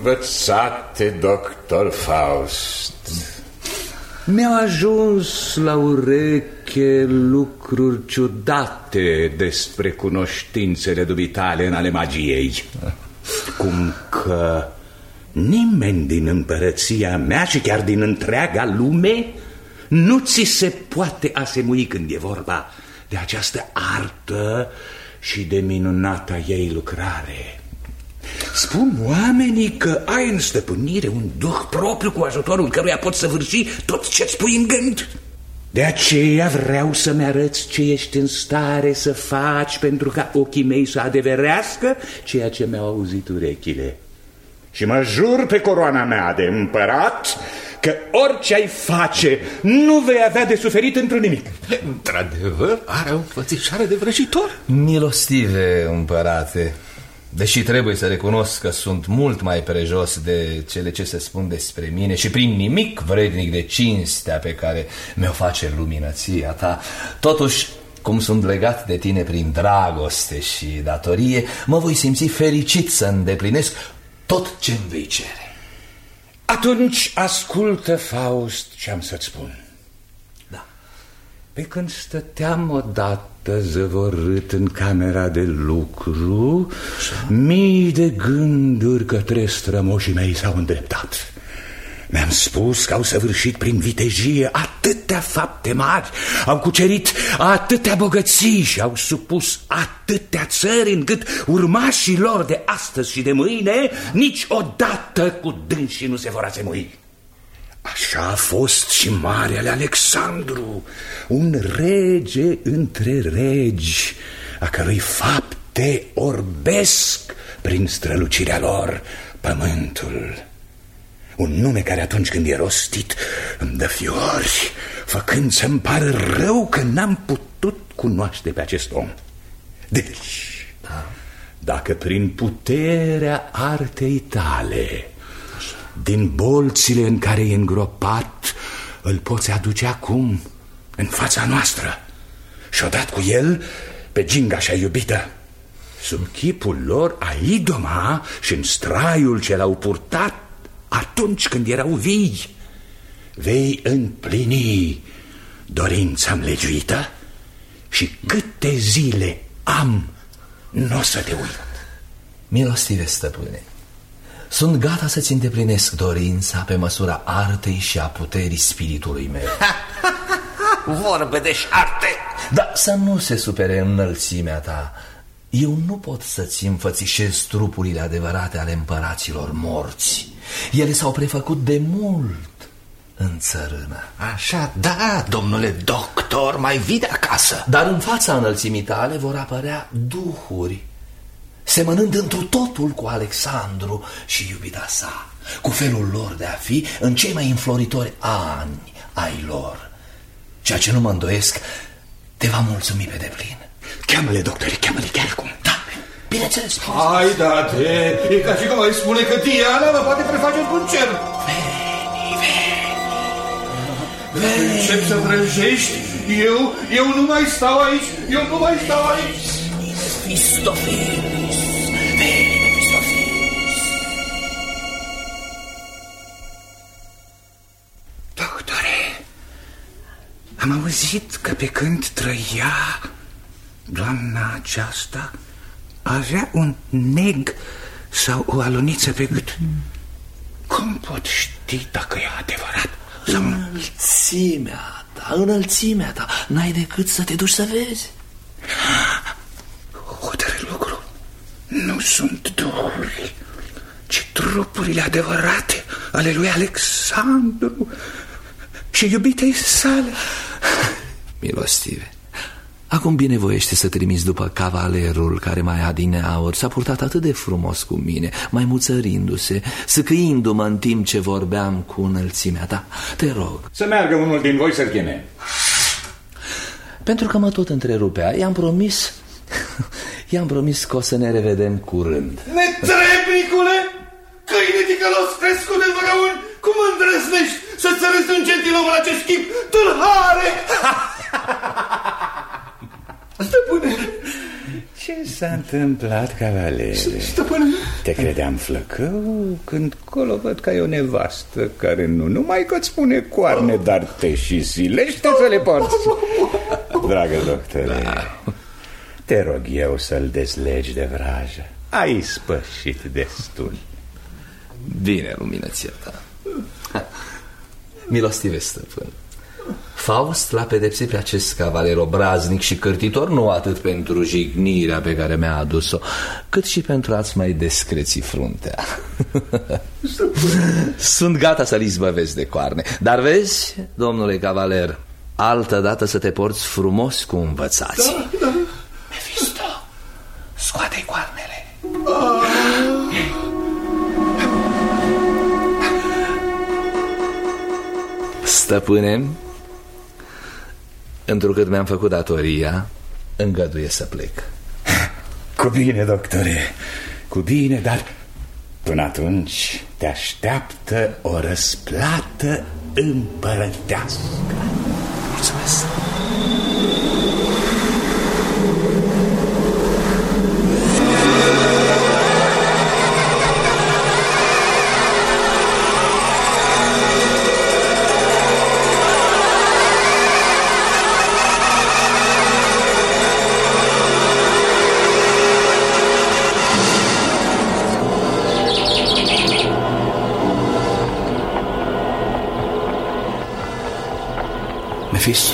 Învățate, doctor Faust, mi-au ajuns la ureche lucruri ciudate despre cunoștințele dubitale în ale magiei. Cum că nimeni din împărăția mea și chiar din întreaga lume nu ți se poate asemui când e vorba de această artă și de minunata ei lucrare. Spun oamenii că ai în stăpânire un duh propriu cu ajutorul căruia poți săvârși tot ce-ți pui în gând. De aceea vreau să-mi arăți ce ești în stare să faci pentru ca ochii mei să adeverească ceea ce mi-au auzit urechile. Și mă jur pe coroana mea de împărat că orice ai face nu vei avea de suferit într-un nimic. Într-adevăr, are o înfățișare de vrăjitor. Milostive, împărate, deși trebuie să recunosc că sunt mult mai prejos de cele ce se spun despre mine și prin nimic vrednic de cinstea pe care mi-o face luminăția ta, totuși, cum sunt legat de tine prin dragoste și datorie, mă voi simți fericit să îndeplinesc tot ce-mi vei cere. Atunci ascultă, Faust, ce-am să-ți spun. Da. Pe când stăteam odată zăvorât în camera de lucru, mii de gânduri către strămoșii mei s-au îndreptat. Mi-am spus că au săvârșit prin vitejie atâtea fapte mari, au cucerit atâtea bogății și au supus atâtea țări, încât urmașii lor de astăzi și de mâine niciodată cu dânsii nu se vor asemui. Așa a fost și marele Alexandru, un rege între regi, a cărui fapte orbesc prin strălucirea lor pământul. Un nume care atunci când e rostit îmi dă fiori, făcând să-mi pară rău că n-am putut cunoaște pe acest om. Deci, dacă prin puterea artei tale, din bolțile în care e îngropat, îl poți aduce acum în fața noastră și odată cu el pe gingașa iubită, sub chipul lor a idoma și în straiul ce l-au purtat atunci când erau vii, vei împlini dorința-mi legiuită și câte zile am, n-o să te uit. Milostive stăpâne, sunt gata să-ți îndeplinesc dorința pe măsura artei și a puterii spiritului meu. Vorbe de șarte. Dar să nu se supere înălțimea ta. Eu nu pot să-ți înfățișez trupurile adevărate ale împăraților morți. Ele s-au prefăcut de mult în țărână. Așa, da, domnule doctor, mai vii de acasă. Dar în fața înălțimii tale vor apărea duhuri, semănând întru totul cu Alexandru și iubita sa, cu felul lor de a fi în cei mai înfloritori ani ai lor. Ceea ce nu mă îndoiesc, te va mulțumi pe deplin. Cheamă-le, doctore, cheamă-le chiar acum. Da, bineînțeles. Hai, date, e ca și cum ai spune că Diana mă poate preface într-un cer. Veni. Încep să vrăjești, eu nu mai stau aici, Mefistofelis, veni, Mefistofelis. Doctore, am auzit că pe când trăia doamna aceasta avea un neg sau o aluniță pe gât. Cum pot ști dacă e adevărat? Înălțimea ta, n-ai decât să te duci să vezi. Hotărâ lucru, nu sunt duhuri, ci trupurile adevărate ale lui Alexandru și iubitei sale. Milostive, acum binevoiește să trimiți după cavalerul care mai adineauri s-a purtat atât de frumos cu mine, mai muțărindu-se, săcăindu-mă în timp ce vorbeam cu înălțimea ta. Te rog. Să meargă unul din voi să-l cheme. Pentru că mă tot întrerupea, i-am promis că o să ne revedem curând. Netrebnicule, câine ticălos crescut de văgăuni, cum îndrăznești să-ți arăți un gentilom în acest chip, tâlhare! Stăpâne! Ce s-a întâmplat, cavalere? Stăpâne! Te credeam flăcău când colo văd că e o nevastă care nu numai că îți pune coarne, dar te și silește să le porți. Dragă doctore, te rog eu să-l dezlegi de vrajă. Ai spășit destul. Bine, luminăția ta. Milostive stăpân, Faust l-a pedepsit pe acest cavaler obraznic și cârtitor nu atât pentru jignirea pe care mi-a adus-o, cât și pentru a-ți mai descreți fruntea. Sunt gata să-l izbăvesc de coarne. Dar vezi, domnule cavaler, altădată să te porți frumos cu învățații. Da. Mephisto, scoate-i coarnele. Stăpâne, întrucât mi-am făcut datoria, îngăduie să plec. Cu bine, doctore, cu bine, dar până atunci te așteaptă o răsplată împărătească. Mulțumesc. Mephisto,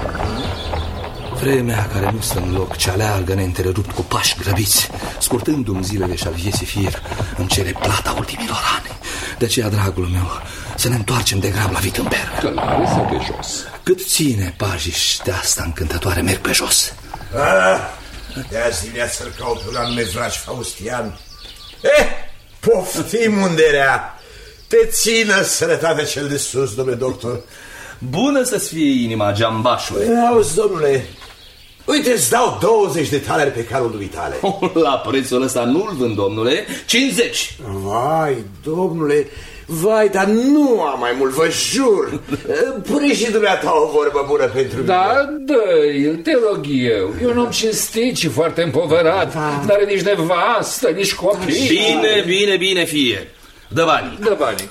vremea care nu stă în loc, ce aleargă neîntrerupt cu pași grăbiți, scurtându-mi zilele și-al vieții fier, îmi cere plata ultimilor ani. De aceea, dragul meu, să ne întoarcem de grab la Wittenberg. Călare sau pe jos? Cât ține pajiștea asta încântătoare, merg pe jos. De azi să-l caut pe un anume vraj Faustian. Poftim underea. Te țină sănătatea cel de sus, domnule doctor. Bună să-ți fie inima, geambașule. Auzi, domnule, uite, îți dau 20 de taleri pe calul dumitale. La prețul ăsta nu-l vând, domnule, 50. Vai, domnule, vai, dar nu am mai mult, vă jur. Pune și dumneata o vorbă bună pentru mine. Da, dă-i, te rog eu. E un om cinstit și foarte împovărat. N-are nici nevastă, nici copii. Bine, fie. Dă banii. Dă banii.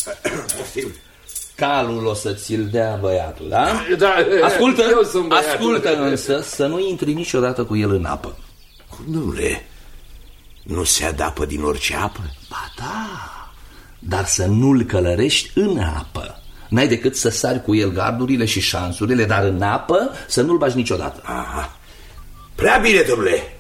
Calul o să ți-l dea băiatul, da? Da. Ascultă însă să nu intri niciodată cu el în apă. Domnule, nu se adapă din orice apă? Ba da, dar să nu-l călărești în apă. N-ai decât să sari cu el gardurile și șansurile, dar în apă să nu-l bagi niciodată. Aha. Prea bine, domnule.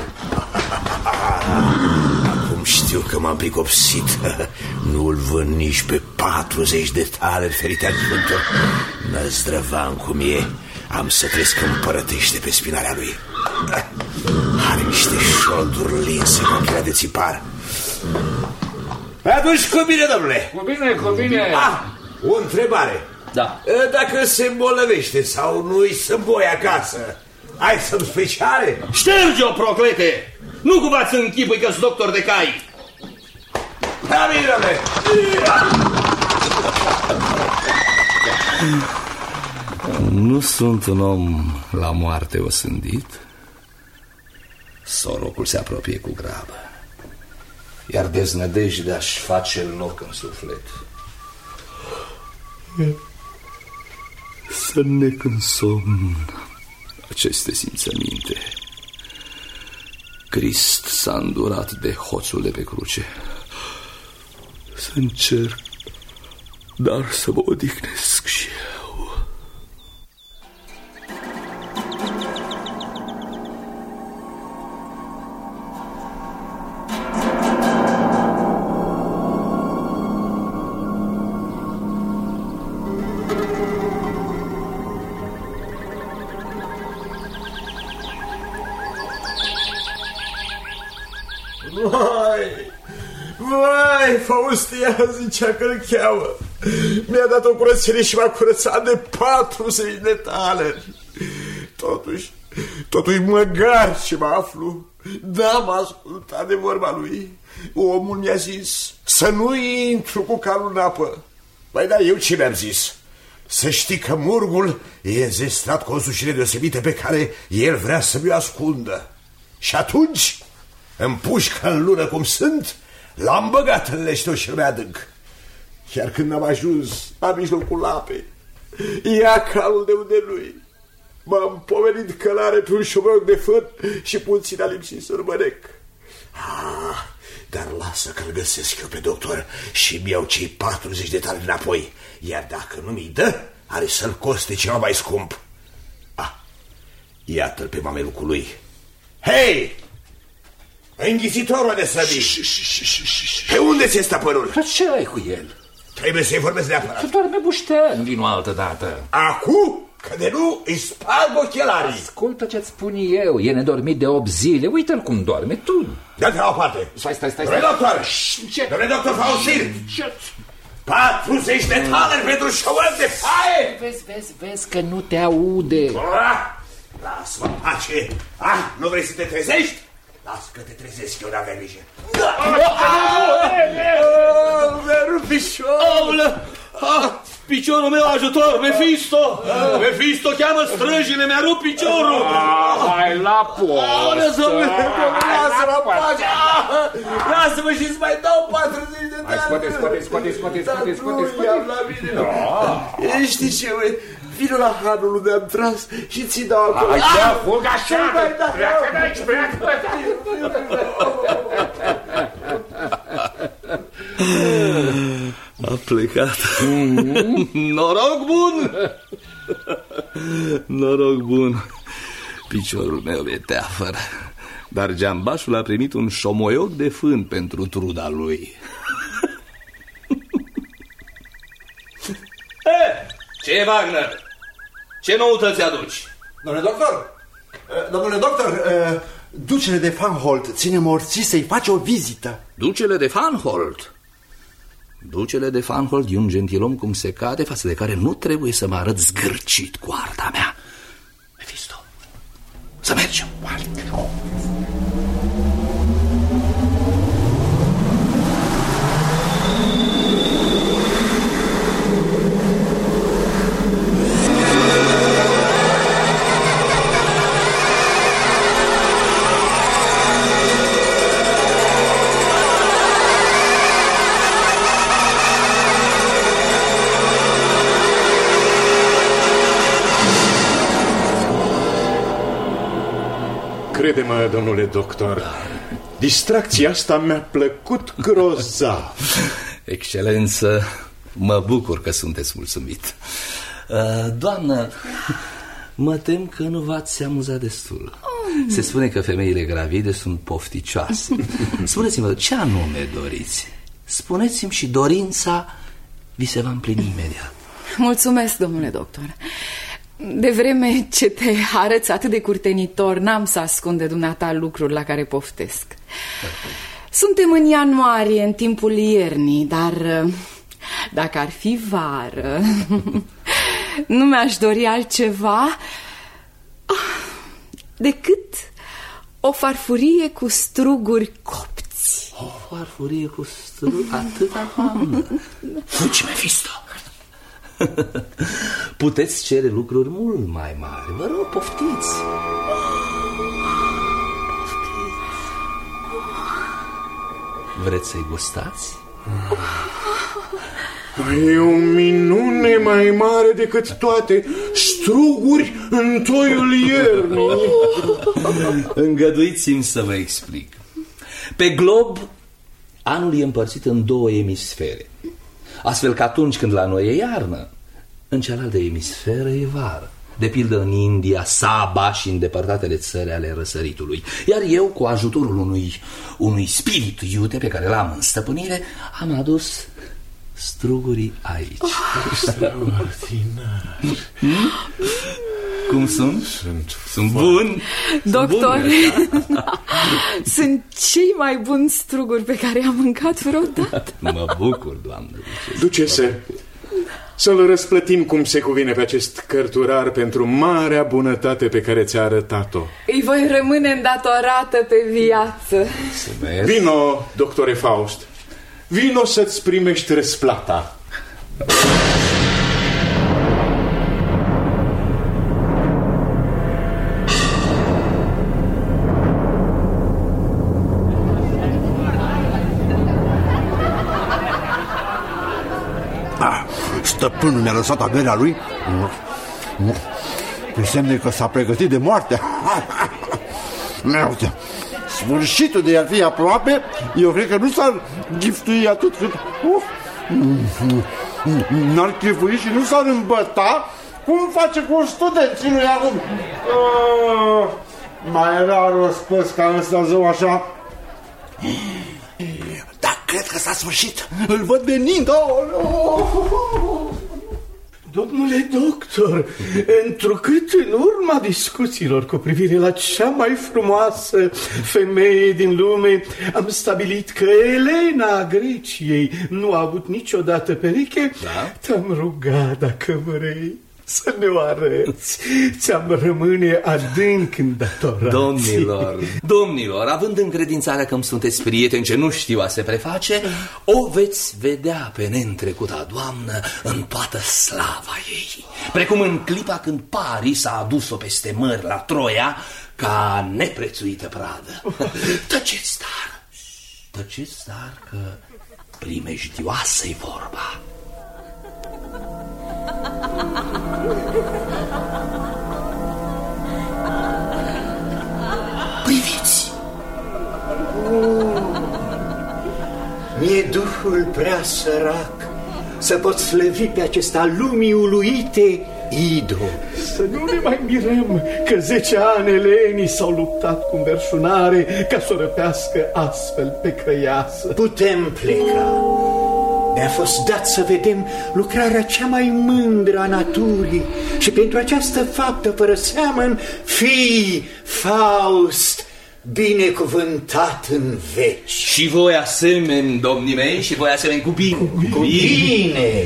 Acum știu că m-am pricopsit. Nu-l vând nici pe 40 de taleri, ferite al Sfântul. Năzdrăvan cum e, am să crezi că împărătește pe spinarea lui. Are niște șolduri linse cu ochii de țipar. Atunci cu bine, domnule. Cu bine. O întrebare. Da. Dacă se îmbolnăvește sau nu-i să boi acasă, ai să-mi spui ce are? Șterge-o, proclete! Nu cumva ți închipui că-s doctor de cai. Da, bine, domnule. Nu sunt un om la moarte osândit. Sorocul se apropie cu grabă, iar deznădejdea-și face loc în suflet. Să nec în somn aceste simțăminte. Crist s-a îndurat de hoțul de pe cruce. Să încerc, dar să mă odihnesc și eu. Vai, Faustia zicea că-l cheamă. Mi-a dat o curățenie și m-a curățat de 40 de taleri. Totuși măgar ce mă aflu. N-am ascultat de vorba lui. Omul mi-a zis să nu intru cu calul în apă. Băi, dar eu ce mi-am zis? Să știi că murgul e înzestrat cu o sușire deosebită pe care el vrea să mi-o ascundă. Și atunci, în pușcă în lună cum sunt, L-am băgat în leșteul cel mai adânc. Chiar când am ajuns la mijlocul apei, ia calul de unde lui. M-am pomenit călare pe un șoboc de fân și puțin a lipsit să-l mănec. Dar lasă că-l găsesc eu pe doctor și mi iau cei 40 de tale înapoi. Iar dacă nu mi-i dă, are să-l coste ceva mai scump. Iată-l pe mamelucul lui. Hei! Înghițitorul de săbii! Pe unde ți-e stăpânul? Dar ce ai cu el? Trebuie să-i vorbesc neapărat. Doarme buștean, vin o altă dată. Acum? Că de nu îi sparg ochelarii. Ascultă ce-ți spun eu, e nedormit de 8 zile. Uită-l cum doarme tu. Dă-te la o parte. Stai. Domnule doctor! Domnule doctor Faustin! 40 de taleri pentru șoboc de paie! Vezi că nu te aude. Lasă-mă pace. Nu vrei să te trezești? Lasă că te trezesc eu, n-avea grijă. Mi-a rupt piciorul. Piciorul meu, ajutor, Mefisto! Mefisto, cheamă străjile, mi-a rupt piciorul! Hai la post! Lasă-mă pace! Lasă-mă și-ți mai dau 40 de tale! Hai, scoate! Știi ce, măi? Vino la hanul unde am tras și ți dau acolo. Hai, fug așa! Pleacă de aici, pleacă! A plecat. Noroc bun! Noroc bun. Piciorul meu e teafăr. Dar geambașul a primit un șomoioc de fân pentru truda lui. Ce, Wagner? Ce noutăți aduci? Domnule doctor, ducele de Fanholt ține morții să-i face o vizită. Ducele de Fanholt? Ducele de Fanholt e un gentilom cum se cade, față de care nu trebuie să mă arăt zgârcit cu arta mea. Mefisto, să mergem. Crede-mă, domnule doctor, distracția asta mi-a plăcut grozav. Excelență, mă bucur că sunteți mulțumit. Doamnă, mă tem că nu v-ați amuzat destul. Se spune că femeile gravide sunt pofticioase. Spuneți-mă, ce anume doriți? Spuneți-mi și dorința vi se va împlini imediat. Mulțumesc, domnule doctor. De vreme ce te arăți atât de curtenitor, n-am să ascund de dumneata lucruri la care poftesc. Suntem în ianuarie, în timpul iernii, dar dacă ar fi vară, nu mi-aș dori altceva decât o farfurie cu struguri copți. O farfurie cu struguri? Atâta, doamnă? Fugi, Mefisto! Puteți cere lucruri mult mai mari. Vă rog, poftiți. Vreți să-i gustați? E o minune mai mare decât toate. Struguri în toiul iernii. Îngăduiți-mi să vă explic. Pe glob, anul e împărțit în 2 emisfere. Astfel că atunci când la noi e iarnă, în cealaltă emisferă e vară. De pildă în India, Saba și în depărtatele țări ale răsăritului. Iar eu, cu ajutorul unui spirit iute pe care l-am în stăpânire, am adus strugurii aici. Cum sunt? Sunt buni. Doctor, sunt cei mai buni struguri pe care am mâncat vreodată. Mă bucur, doamnă. Ducese, să-l răsplătim cum se cuvine pe acest cărturar pentru marea bunătate pe care ți-a arătat-o. Îi voi rămâne îndatorată pe viață. Vino, doctore Faust, vino să-ți primești răsplata. stăpânul mi-a lăsat averea lui? Nu. Pe semne că s-a pregătit de moarte. Uite, sfârșitul de a fi aproape, eu cred că nu s-ar giftui atât cât... N-ar chefui și nu s-ar îmbăta cum face cu studenții lui acum. Mai rar o spus ca ăsta zău așa. Dar cred că s-a sfârșit. Îl văd venind. Domnule doctor, întrucât în urma discuțiilor cu privire la cea mai frumoasă femeie din lume am stabilit că Elena a Greciei nu a avut niciodată pereche, te-am rugat, dacă vrei, să ne o arăți. Ți-am rămâne adânc îndatorat. Domnilor, având încredințarea că îmi sunteți prieteni ce nu știu a se preface, o veți vedea pe neîntrecuta doamnă în toată slava ei, precum în clipa când Paris a adus-o peste mări la Troia ca neprețuită pradă. Tăceți, dar că primejdioasă-i vorba. Priviți! Mi-e duhul prea sărac să pot slăvi pe acesta lumii uluite idol. Să nu ne mai mirăm că 10 ani elenii s-au luptat cu înverșunare ca să o răpească astfel pe crăiasă. Putem pleca. Ne-a fost dat să vedem lucrarea cea mai mândră a naturii și pentru această faptă fără seamăn fii, Faust, binecuvântat în veci. Și voi asemeni, domnii mei, și voi asemeni cu bine. Cu bine.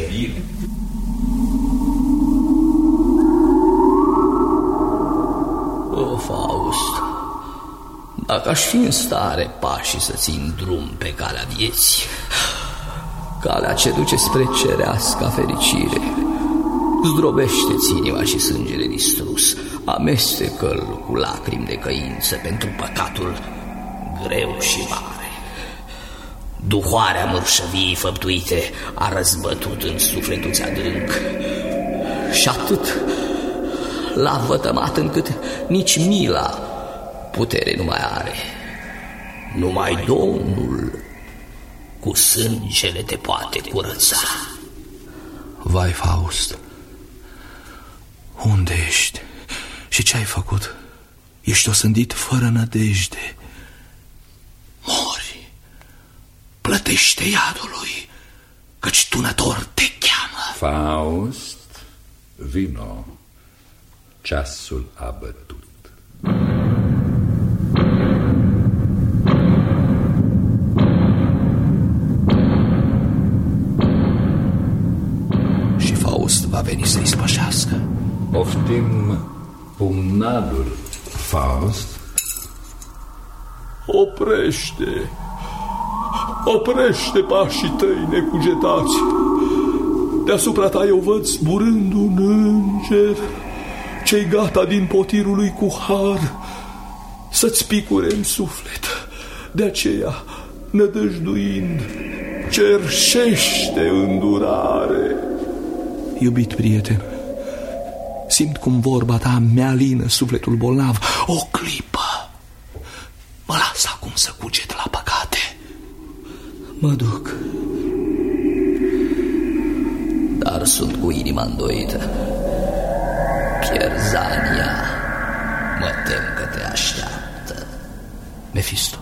O, Faust, dacă aș fi în stare pașii să țin drum pe calea vieții, calea ce duce spre cerească fericire, zdrobește-ți inima și sângele distrus, amestecă-l cu lacrimi de căință pentru păcatul greu și mare. Duhoarea mărșăviei făptuite a răzbătut în sufletul ți adânc și atât l-a vătămat încât nici mila putere nu mai are. Numai Domnul cu sângele te poate curăța. Vai, Faust, unde ești și ce ai făcut? Ești osândit fără nădejde. Mori, plătește iadului, căci tunător te cheamă. Faust, vino, ceasul a bătut. Va veni să-i spășească. Oftim pumnalul, Faust. Oprește pașii tăi necugetați. Deasupra ta eu văd zburând un înger, ce-i gata din potirul lui cu har să-ți picure în suflet. De aceea, nădăjduind, cerșește îndurare. Iubit prieten, simt cum vorba ta mi-alină sufletul bolnav. O clipă, mă las acum să cuget la păcate. Mă duc, dar sunt cu inima îndoită. Pierzania, mă tem că te așteaptă. Mefisto.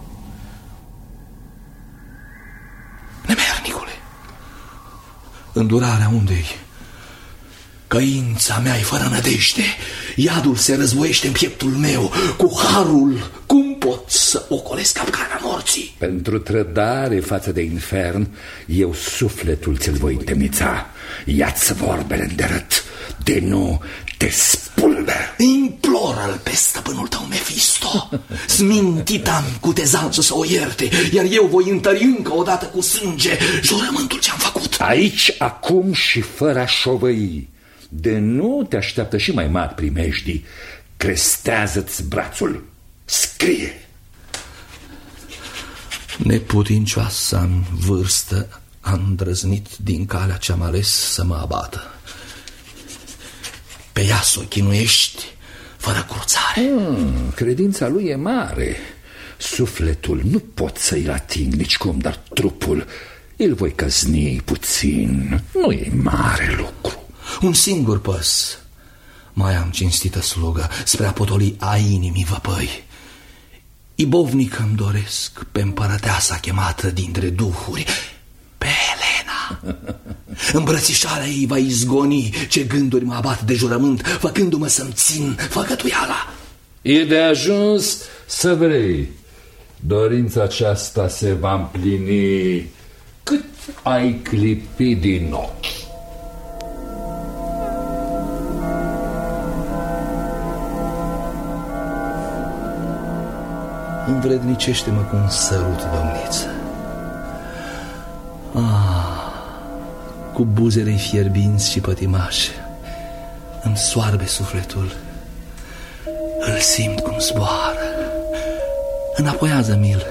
Nemernicule, îndurarea unde-i? Căința mea e fără nădejde. Iadul se războiește în pieptul meu. Cu harul, cum pot să ocolesc capcana morții? Pentru trădare față de infern, eu sufletul ți-l voi temnița. Ia-ți vorbele îndărât, de nu te spulber. Imploră-l pe stăpânul tău, Mefisto. Smintit-am cu tezanță să o ierte, iar eu voi întări încă o dată cu sânge jurământul ce-am făcut. Aici, acum și fără a șovăi. De nu te așteaptă și mai mari primejdii. Crestează-ți brațul. Scrie. Neputincioasă în vârstă Am îndrăznit din calea ce-am ales să mă abată. Pe ea s-o chinuiești fără cruțare. Credința lui e mare. Sufletul nu pot să-i ating nicicum, dar trupul îl voi căzni puțin. Nu e mare lucru. Un singur păs mai am, cinstită slugă, spre a potoli a inimii văpăi. Ibovnic îmi doresc pe împărăteasa chemată dintre duhuri, pe Elena. Îmbrățișarea ei va izgoni ce gânduri mă abat de jurământ, făcându-mă să-mi țin făgătuiala. E de ajuns să vrei. Dorința aceasta se va împlini cât ai clipi din ochi. Învrednicește-mă cu un sărut, domniță. Cu buzele fierbinți și pătimașe îmi soarbe sufletul. Îl simt cum zboară. Înapoiază-mi-l.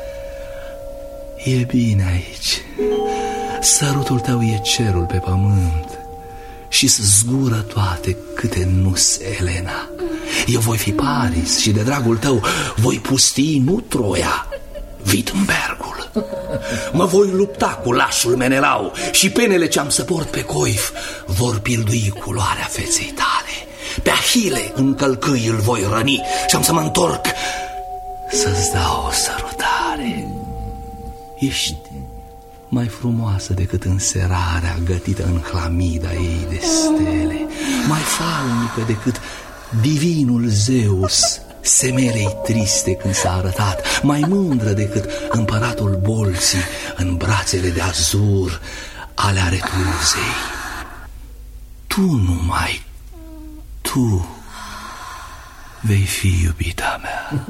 E bine aici. Sărutul tău e cerul pe pământ și-ți zgură toate câte nu-s Elena. Eu voi fi Paris și de dragul tău voi pustii nu Troia, Wittenbergul. Mă voi lupta cu lașul Menelau și penele ce-am să port pe coif vor pildui culoarea feței tale. Pe Ahile în călcâi îl voi răni și am să mă întorc să-ți dau o sărutare. Ești mai frumoasă decât înserarea gătită în hlamida ei de stele, mai falnică decât divinul Zeus, semelei triste când s-a arătat, mai mândră decât împăratul bolții în brațele de azur ale Aretuzei. Tu numai tu vei fi iubita mea.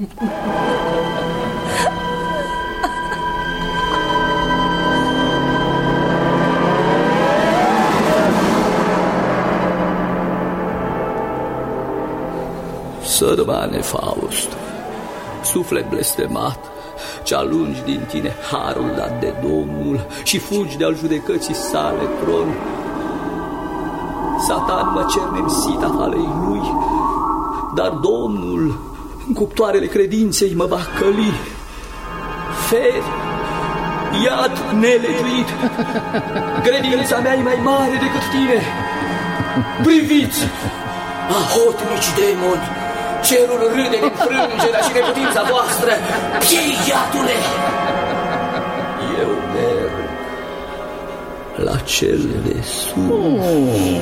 Sărmane Faust, suflet blestemat, ce alungi din tine harul dat de Domnul și fugi de-al judecății sale tron. Satan mă cerne în sita falei lui, dar Domnul în cuptoarele credinței mă va căli. Feri, iad neleguit, credința mea e mai mare decât tine. Priviți, ahotnici demoni, cerul râde din frângerea și neputința voastră. Piei, iadule! Eu merg la cel de sus.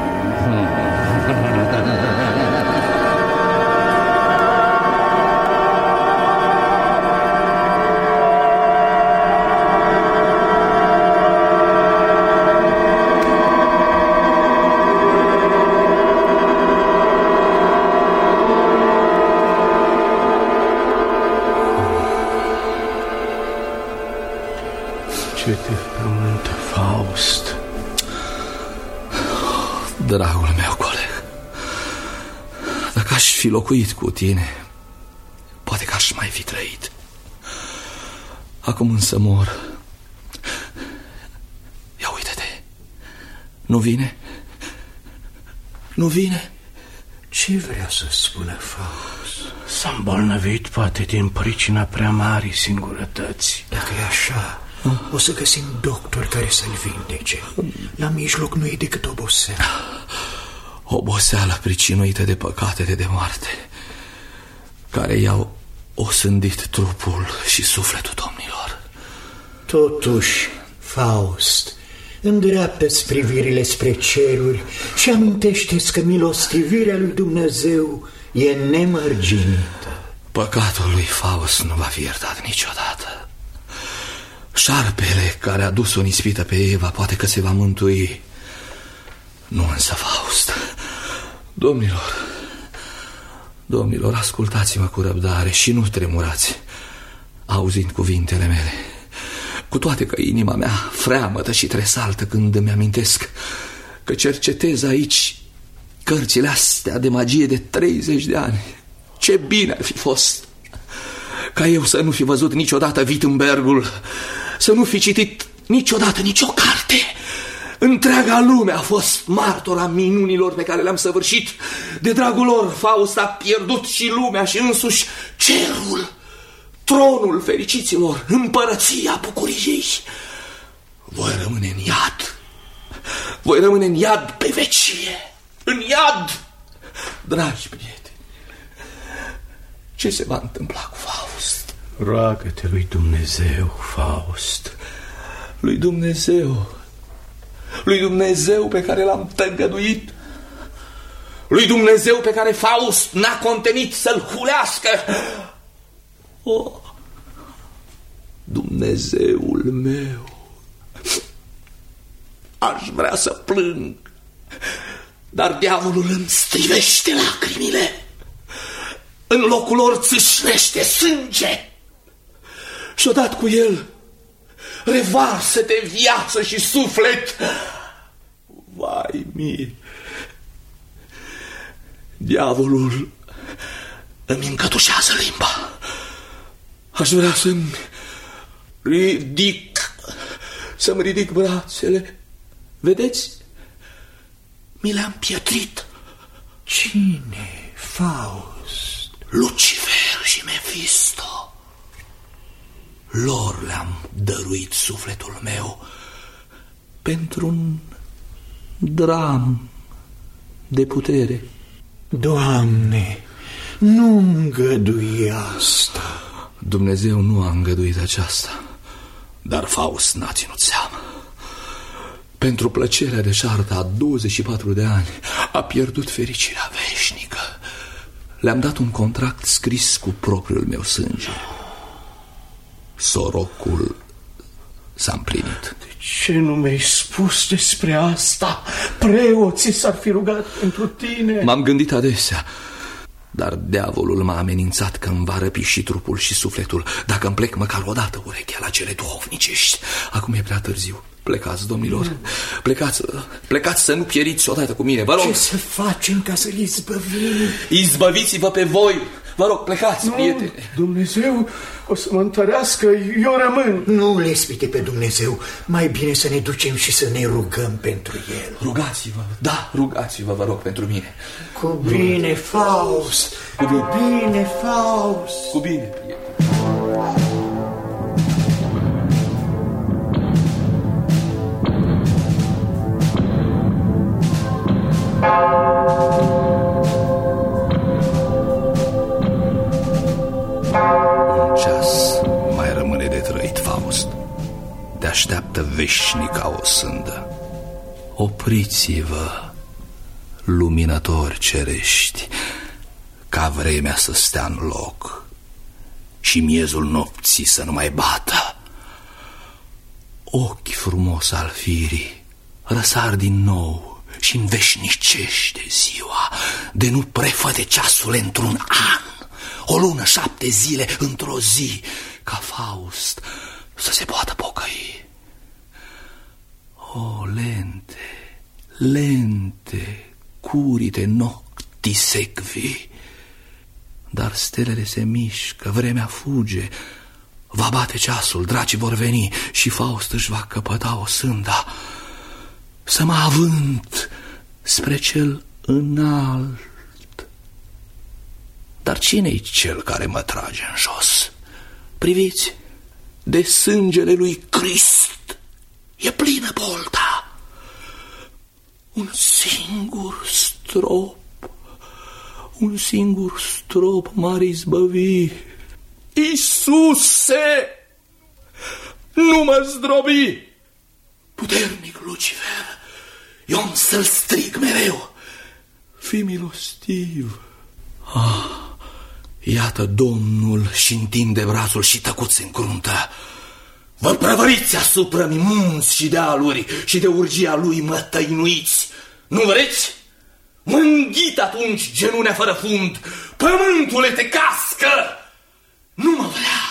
Ce te frământă, Faust? Dragul meu coleg, dacă aș fi locuit cu tine, poate că aș mai fi trăit. Acum însă mor. Ia uite-te. Nu vine? Nu vine? Ce vrea să spună Faust? S-a îmbolnăvit poate din pricina prea mari singurătăți. Dacă e așa, o să găsim doctor care să-l vindece. La mijloc nu e decât oboseală. Oboseală pricinuită de păcatele de moarte, care i-au osândit trupul și sufletul domnilor. Totuși, Faust, îndreaptă-ți privirile spre ceruri și amintește-ți că milostivirea lui Dumnezeu e nemărginită. Păcatul lui Faust nu va fi iertat niciodată. Șarpele care a dus-o în ispită pe Eva poate că se va mântui, nu însă Faust. Domnilor, ascultați-mă cu răbdare și nu tremurați auzind cuvintele mele, cu toate că inima mea freamătă și tresaltă când îmi amintesc că cercetez aici cărțile astea de magie de 30 de ani. Ce bine ar fi fost ca eu să nu fi văzut niciodată Wittenbergul, să nu fi citit niciodată nicio carte. Întreaga lume a fost martora minunilor pe care le-am săvârșit. De dragul lor, Faust a pierdut și lumea și însuși cerul, tronul fericiților, împărăția bucuriei. Voi rămâne în iad. Voi rămâne în iad pe vecie. În iad! Dragi prieteni, ce se va întâmpla cu Faust? Roagă-te lui Dumnezeu, Faust. Lui Dumnezeu. Lui Dumnezeu pe care l-am tăgăduit. Lui Dumnezeu pe care Faust n-a contenit să-l hulească. Oh, Dumnezeul meu. Aș vrea să plâng, dar diavolul îmi strivește lacrimile. În locul lor țâșnește sânge. Și odată cu el revarsă-te viață și suflet. Vai mie, diavolul îmi încătușează limba. Aș vrea să-mi ridic brațele. Vedeți? Mi le-am pietrit. Cine, Faust? Lucifer și Mefisto. Lor le-am dăruit sufletul meu pentru un dram de putere. Doamne, nu îngădui asta. Dumnezeu nu a îngăduit aceasta, dar Faust n-a ținut seama. Pentru plăcerea deșartă a 24 de ani a pierdut fericirea veșnică. Le-am dat un contract scris cu propriul meu sânge. Sorocul s-a împlinit. De ce nu mi-ai spus despre asta? Preoții s-ar fi rugat pentru tine. M-am gândit adesea, dar diavolul m-a amenințat că îmi va răpi și trupul și sufletul dacă îmi plec măcar o dată urechea la cele duhovnicești. Acum e prea târziu. Plecați, domnilor, plecați să nu pieriți odată cu mine, vă rog. Ce să facem ca să-l izbăvim? Izbăviți-vă pe voi, vă rog, plecați, prieteni. Dumnezeu o să mă întărească, eu rămân. Nu le spite pe Dumnezeu, mai bine să ne ducem și să ne rugăm pentru el. Rugați-vă, da, rugați-vă, vă rog, pentru mine. Cu bine, Faust, cu bine, Faust. Cu bine, prieteni. Un ceas mai rămâne de trăit, Faust. Te așteaptă veșnica o sândă. Opriți-vă, luminători cerești, ca vremea să stea în loc și miezul nopții să nu mai bată. Ochi frumos al firii, răsar din nou și înveșnicește ziua, de nu prefăde ceasul într-un an, o lună, 7 zile într-o zi, ca Faust să se poată pocăi. O, lente, lente, curite nocti secvi, dar stelele se mișcă, vremea fuge, va bate ceasul, dracii vor veni și Faust își va căpăta o sânda. Să mă avânt spre cel înalt. Dar cine-i cel care mă trage în jos? Priviți, de sângele lui Crist e plină bolta. Un singur strop m-ar izbăvi. Iisuse, nu mă zdrobi! Puternic Lucifer, eu am să-l strig mereu. Fii milostiv. Iată Domnul și întinde brațul și tăcut se încruntă. Vă prăvăriți asupra munți și dealuri și de urgia lui mă tăinuiți. Nu vreți? Mă înghit atunci genunea fără fund. Pământule te cască. Nu mă vrea.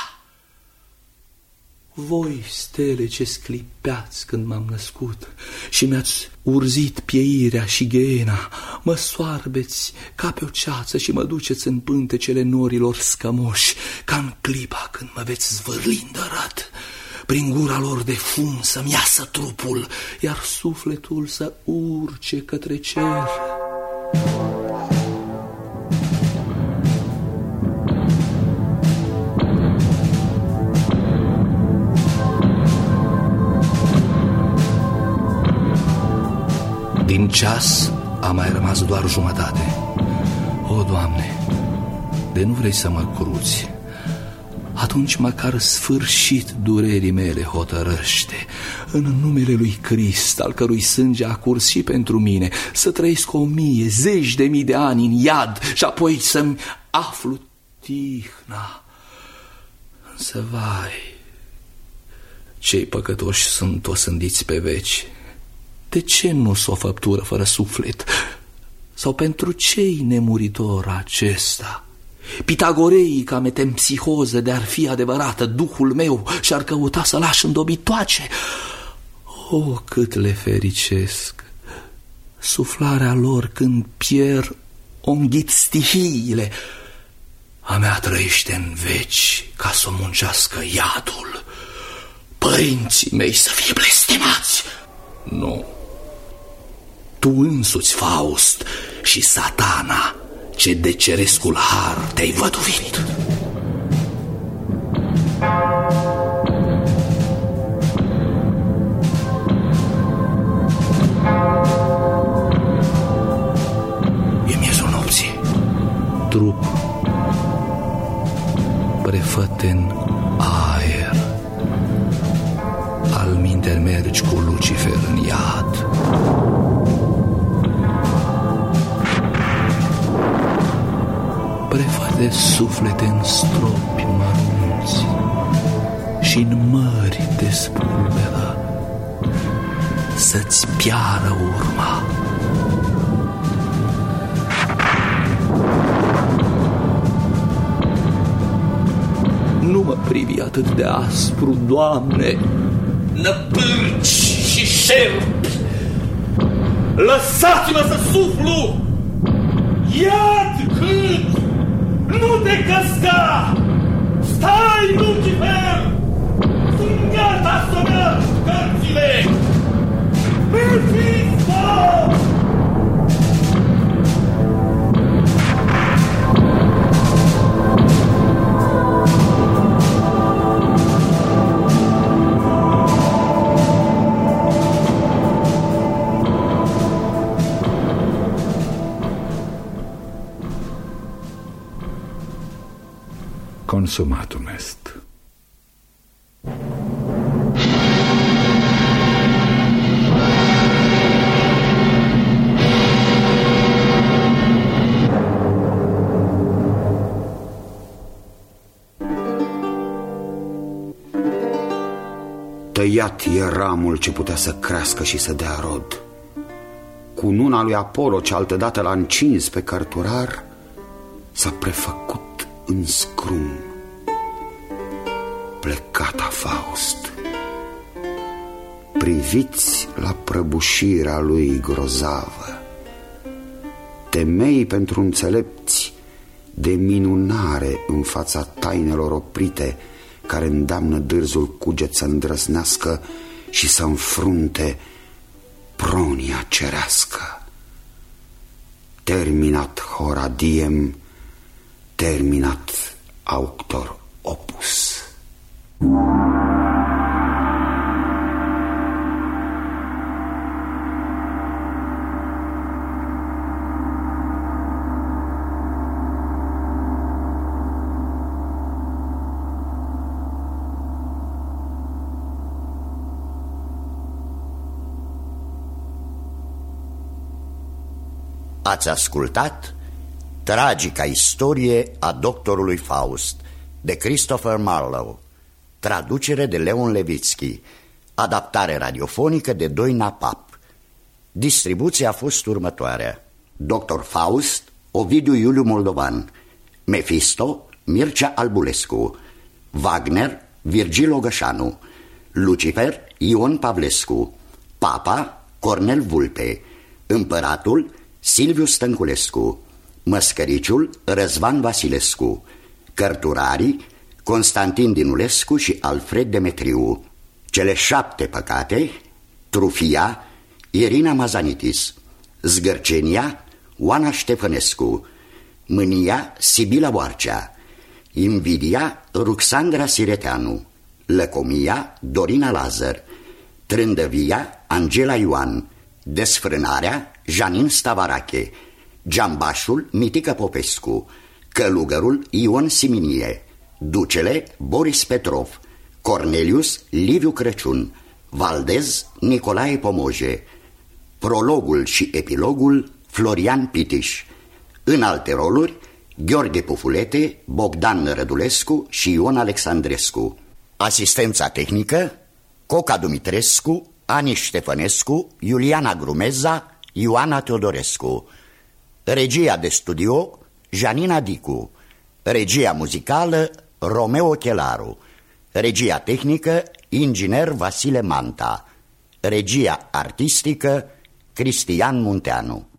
Voi, stele ce sclipeați când m-am născut și mi-ați urzit pieirea și gheena, mă soarbeți ca pe o ceață și mă duceți în pântecele norilor scămoși, ca în clipa când mă veți zvârli în dărât. prin gura lor de fum să-mi iasă trupul, iar sufletul să urce către cer. Din ceas a mai rămas doar jumătate. O, Doamne, de nu vrei să mă cruți, atunci măcar sfârșit durerii mele hotărăște. În numele lui Crist, al cărui sânge a curs și pentru mine, să trăiesc 1000, 10.000 de ani în iad și apoi să-mi aflu tihna. Însă, vai, cei păcătoși sunt osândiți pe veci. De ce nu s-o făptură fără suflet? Sau pentru ce-i nemuritor acesta? Pitagoreii, ca metempsihoză de-ar fi adevărată, duhul meu și-ar căuta să lași în dobitoace. O, cât le fericesc! Suflarea lor când pierd o înghit stihiile. A mea trăiește în veci ca să o muncească iadul. Părinții mei să fie blestemați! Nu. Tu însuți, Faust, și Satana, ce de cerescul har te-ai văduvit. E miezul nopții. Trup prefăt în aer, al minter mergi cu Lucifer în iad. Prefăte suflete în stropi mărunți și în mări te spulberă, să-ți piară urma. Nu mă privi atât de aspru, Doamne, năpârci și șerpi. Lăsați-mă să suflu! Iad cât! Nu te căsca! Stai, Lucifer! Sunt gata să merg cărțile! Mephisto! Consumatum est. Tăiat e ramul ce putea să crească și să dea rod. Cununa lui Apollo, ce altădată l-a încins pe cărturar, s-a prefăcut în scrum. Plecata Faust. Priviți la prăbușirea lui grozavă. Temei pentru înțelepți de minunare în fața tainelor oprite, care îndeamnă dârzul cuget să îndrăznească și să înfrunte pronia cerească. Terminat hora diem, terminat auctor opus. Ați ascultat Tragica istorie a doctorului Faust de Christopher Marlowe, traducere de Leon Levitsky, adaptare radiofonică de Doina Pap. Distribuția a fost următoarea: Dr. Faust, Ovidiu Iuliu Moldovan; Mephisto, Mircea Albulescu; Wagner, Virgil Ogășanu; Lucifer, Ion Pavlescu; Papa, Cornel Vulpe; Împăratul, Silviu Stănculescu; Măscăriciul, Răzvan Vasilescu; Cărturarii, Constantin Dinulescu și Alfred Demetriu; Cele 7 păcate: trufia, Irina Mazanitis; zgârcenia, Oana Ștefănescu; mânia, Sibila Boarcea; invidia, Ruxandra Sireteanu; lăcomia, Dorina Lazar; trândăvia, Angela Ioan; desfrânarea, Janin Stavarache; geambașul, Mitică Popescu; călugărul, Ion Siminie; ducele, Boris Petrov; Cornelius, Liviu Crăciun; Valdez, Nicolae Pomoje; prologul și epilogul, Florian Pitiș. În alte roluri, Gheorghe Pufulete, Bogdan Rădulescu și Ion Alexandrescu. Asistența tehnică, Coca Dumitrescu, Ani Ștefănescu, Iuliana Grumeza, Ioana Teodorescu. Regia de studio, Janina Dicu. Regia muzicală, Romeo Chelaru. Regia tehnică, inginer Vasile Manta. Regia artistică, Cristian Munteanu.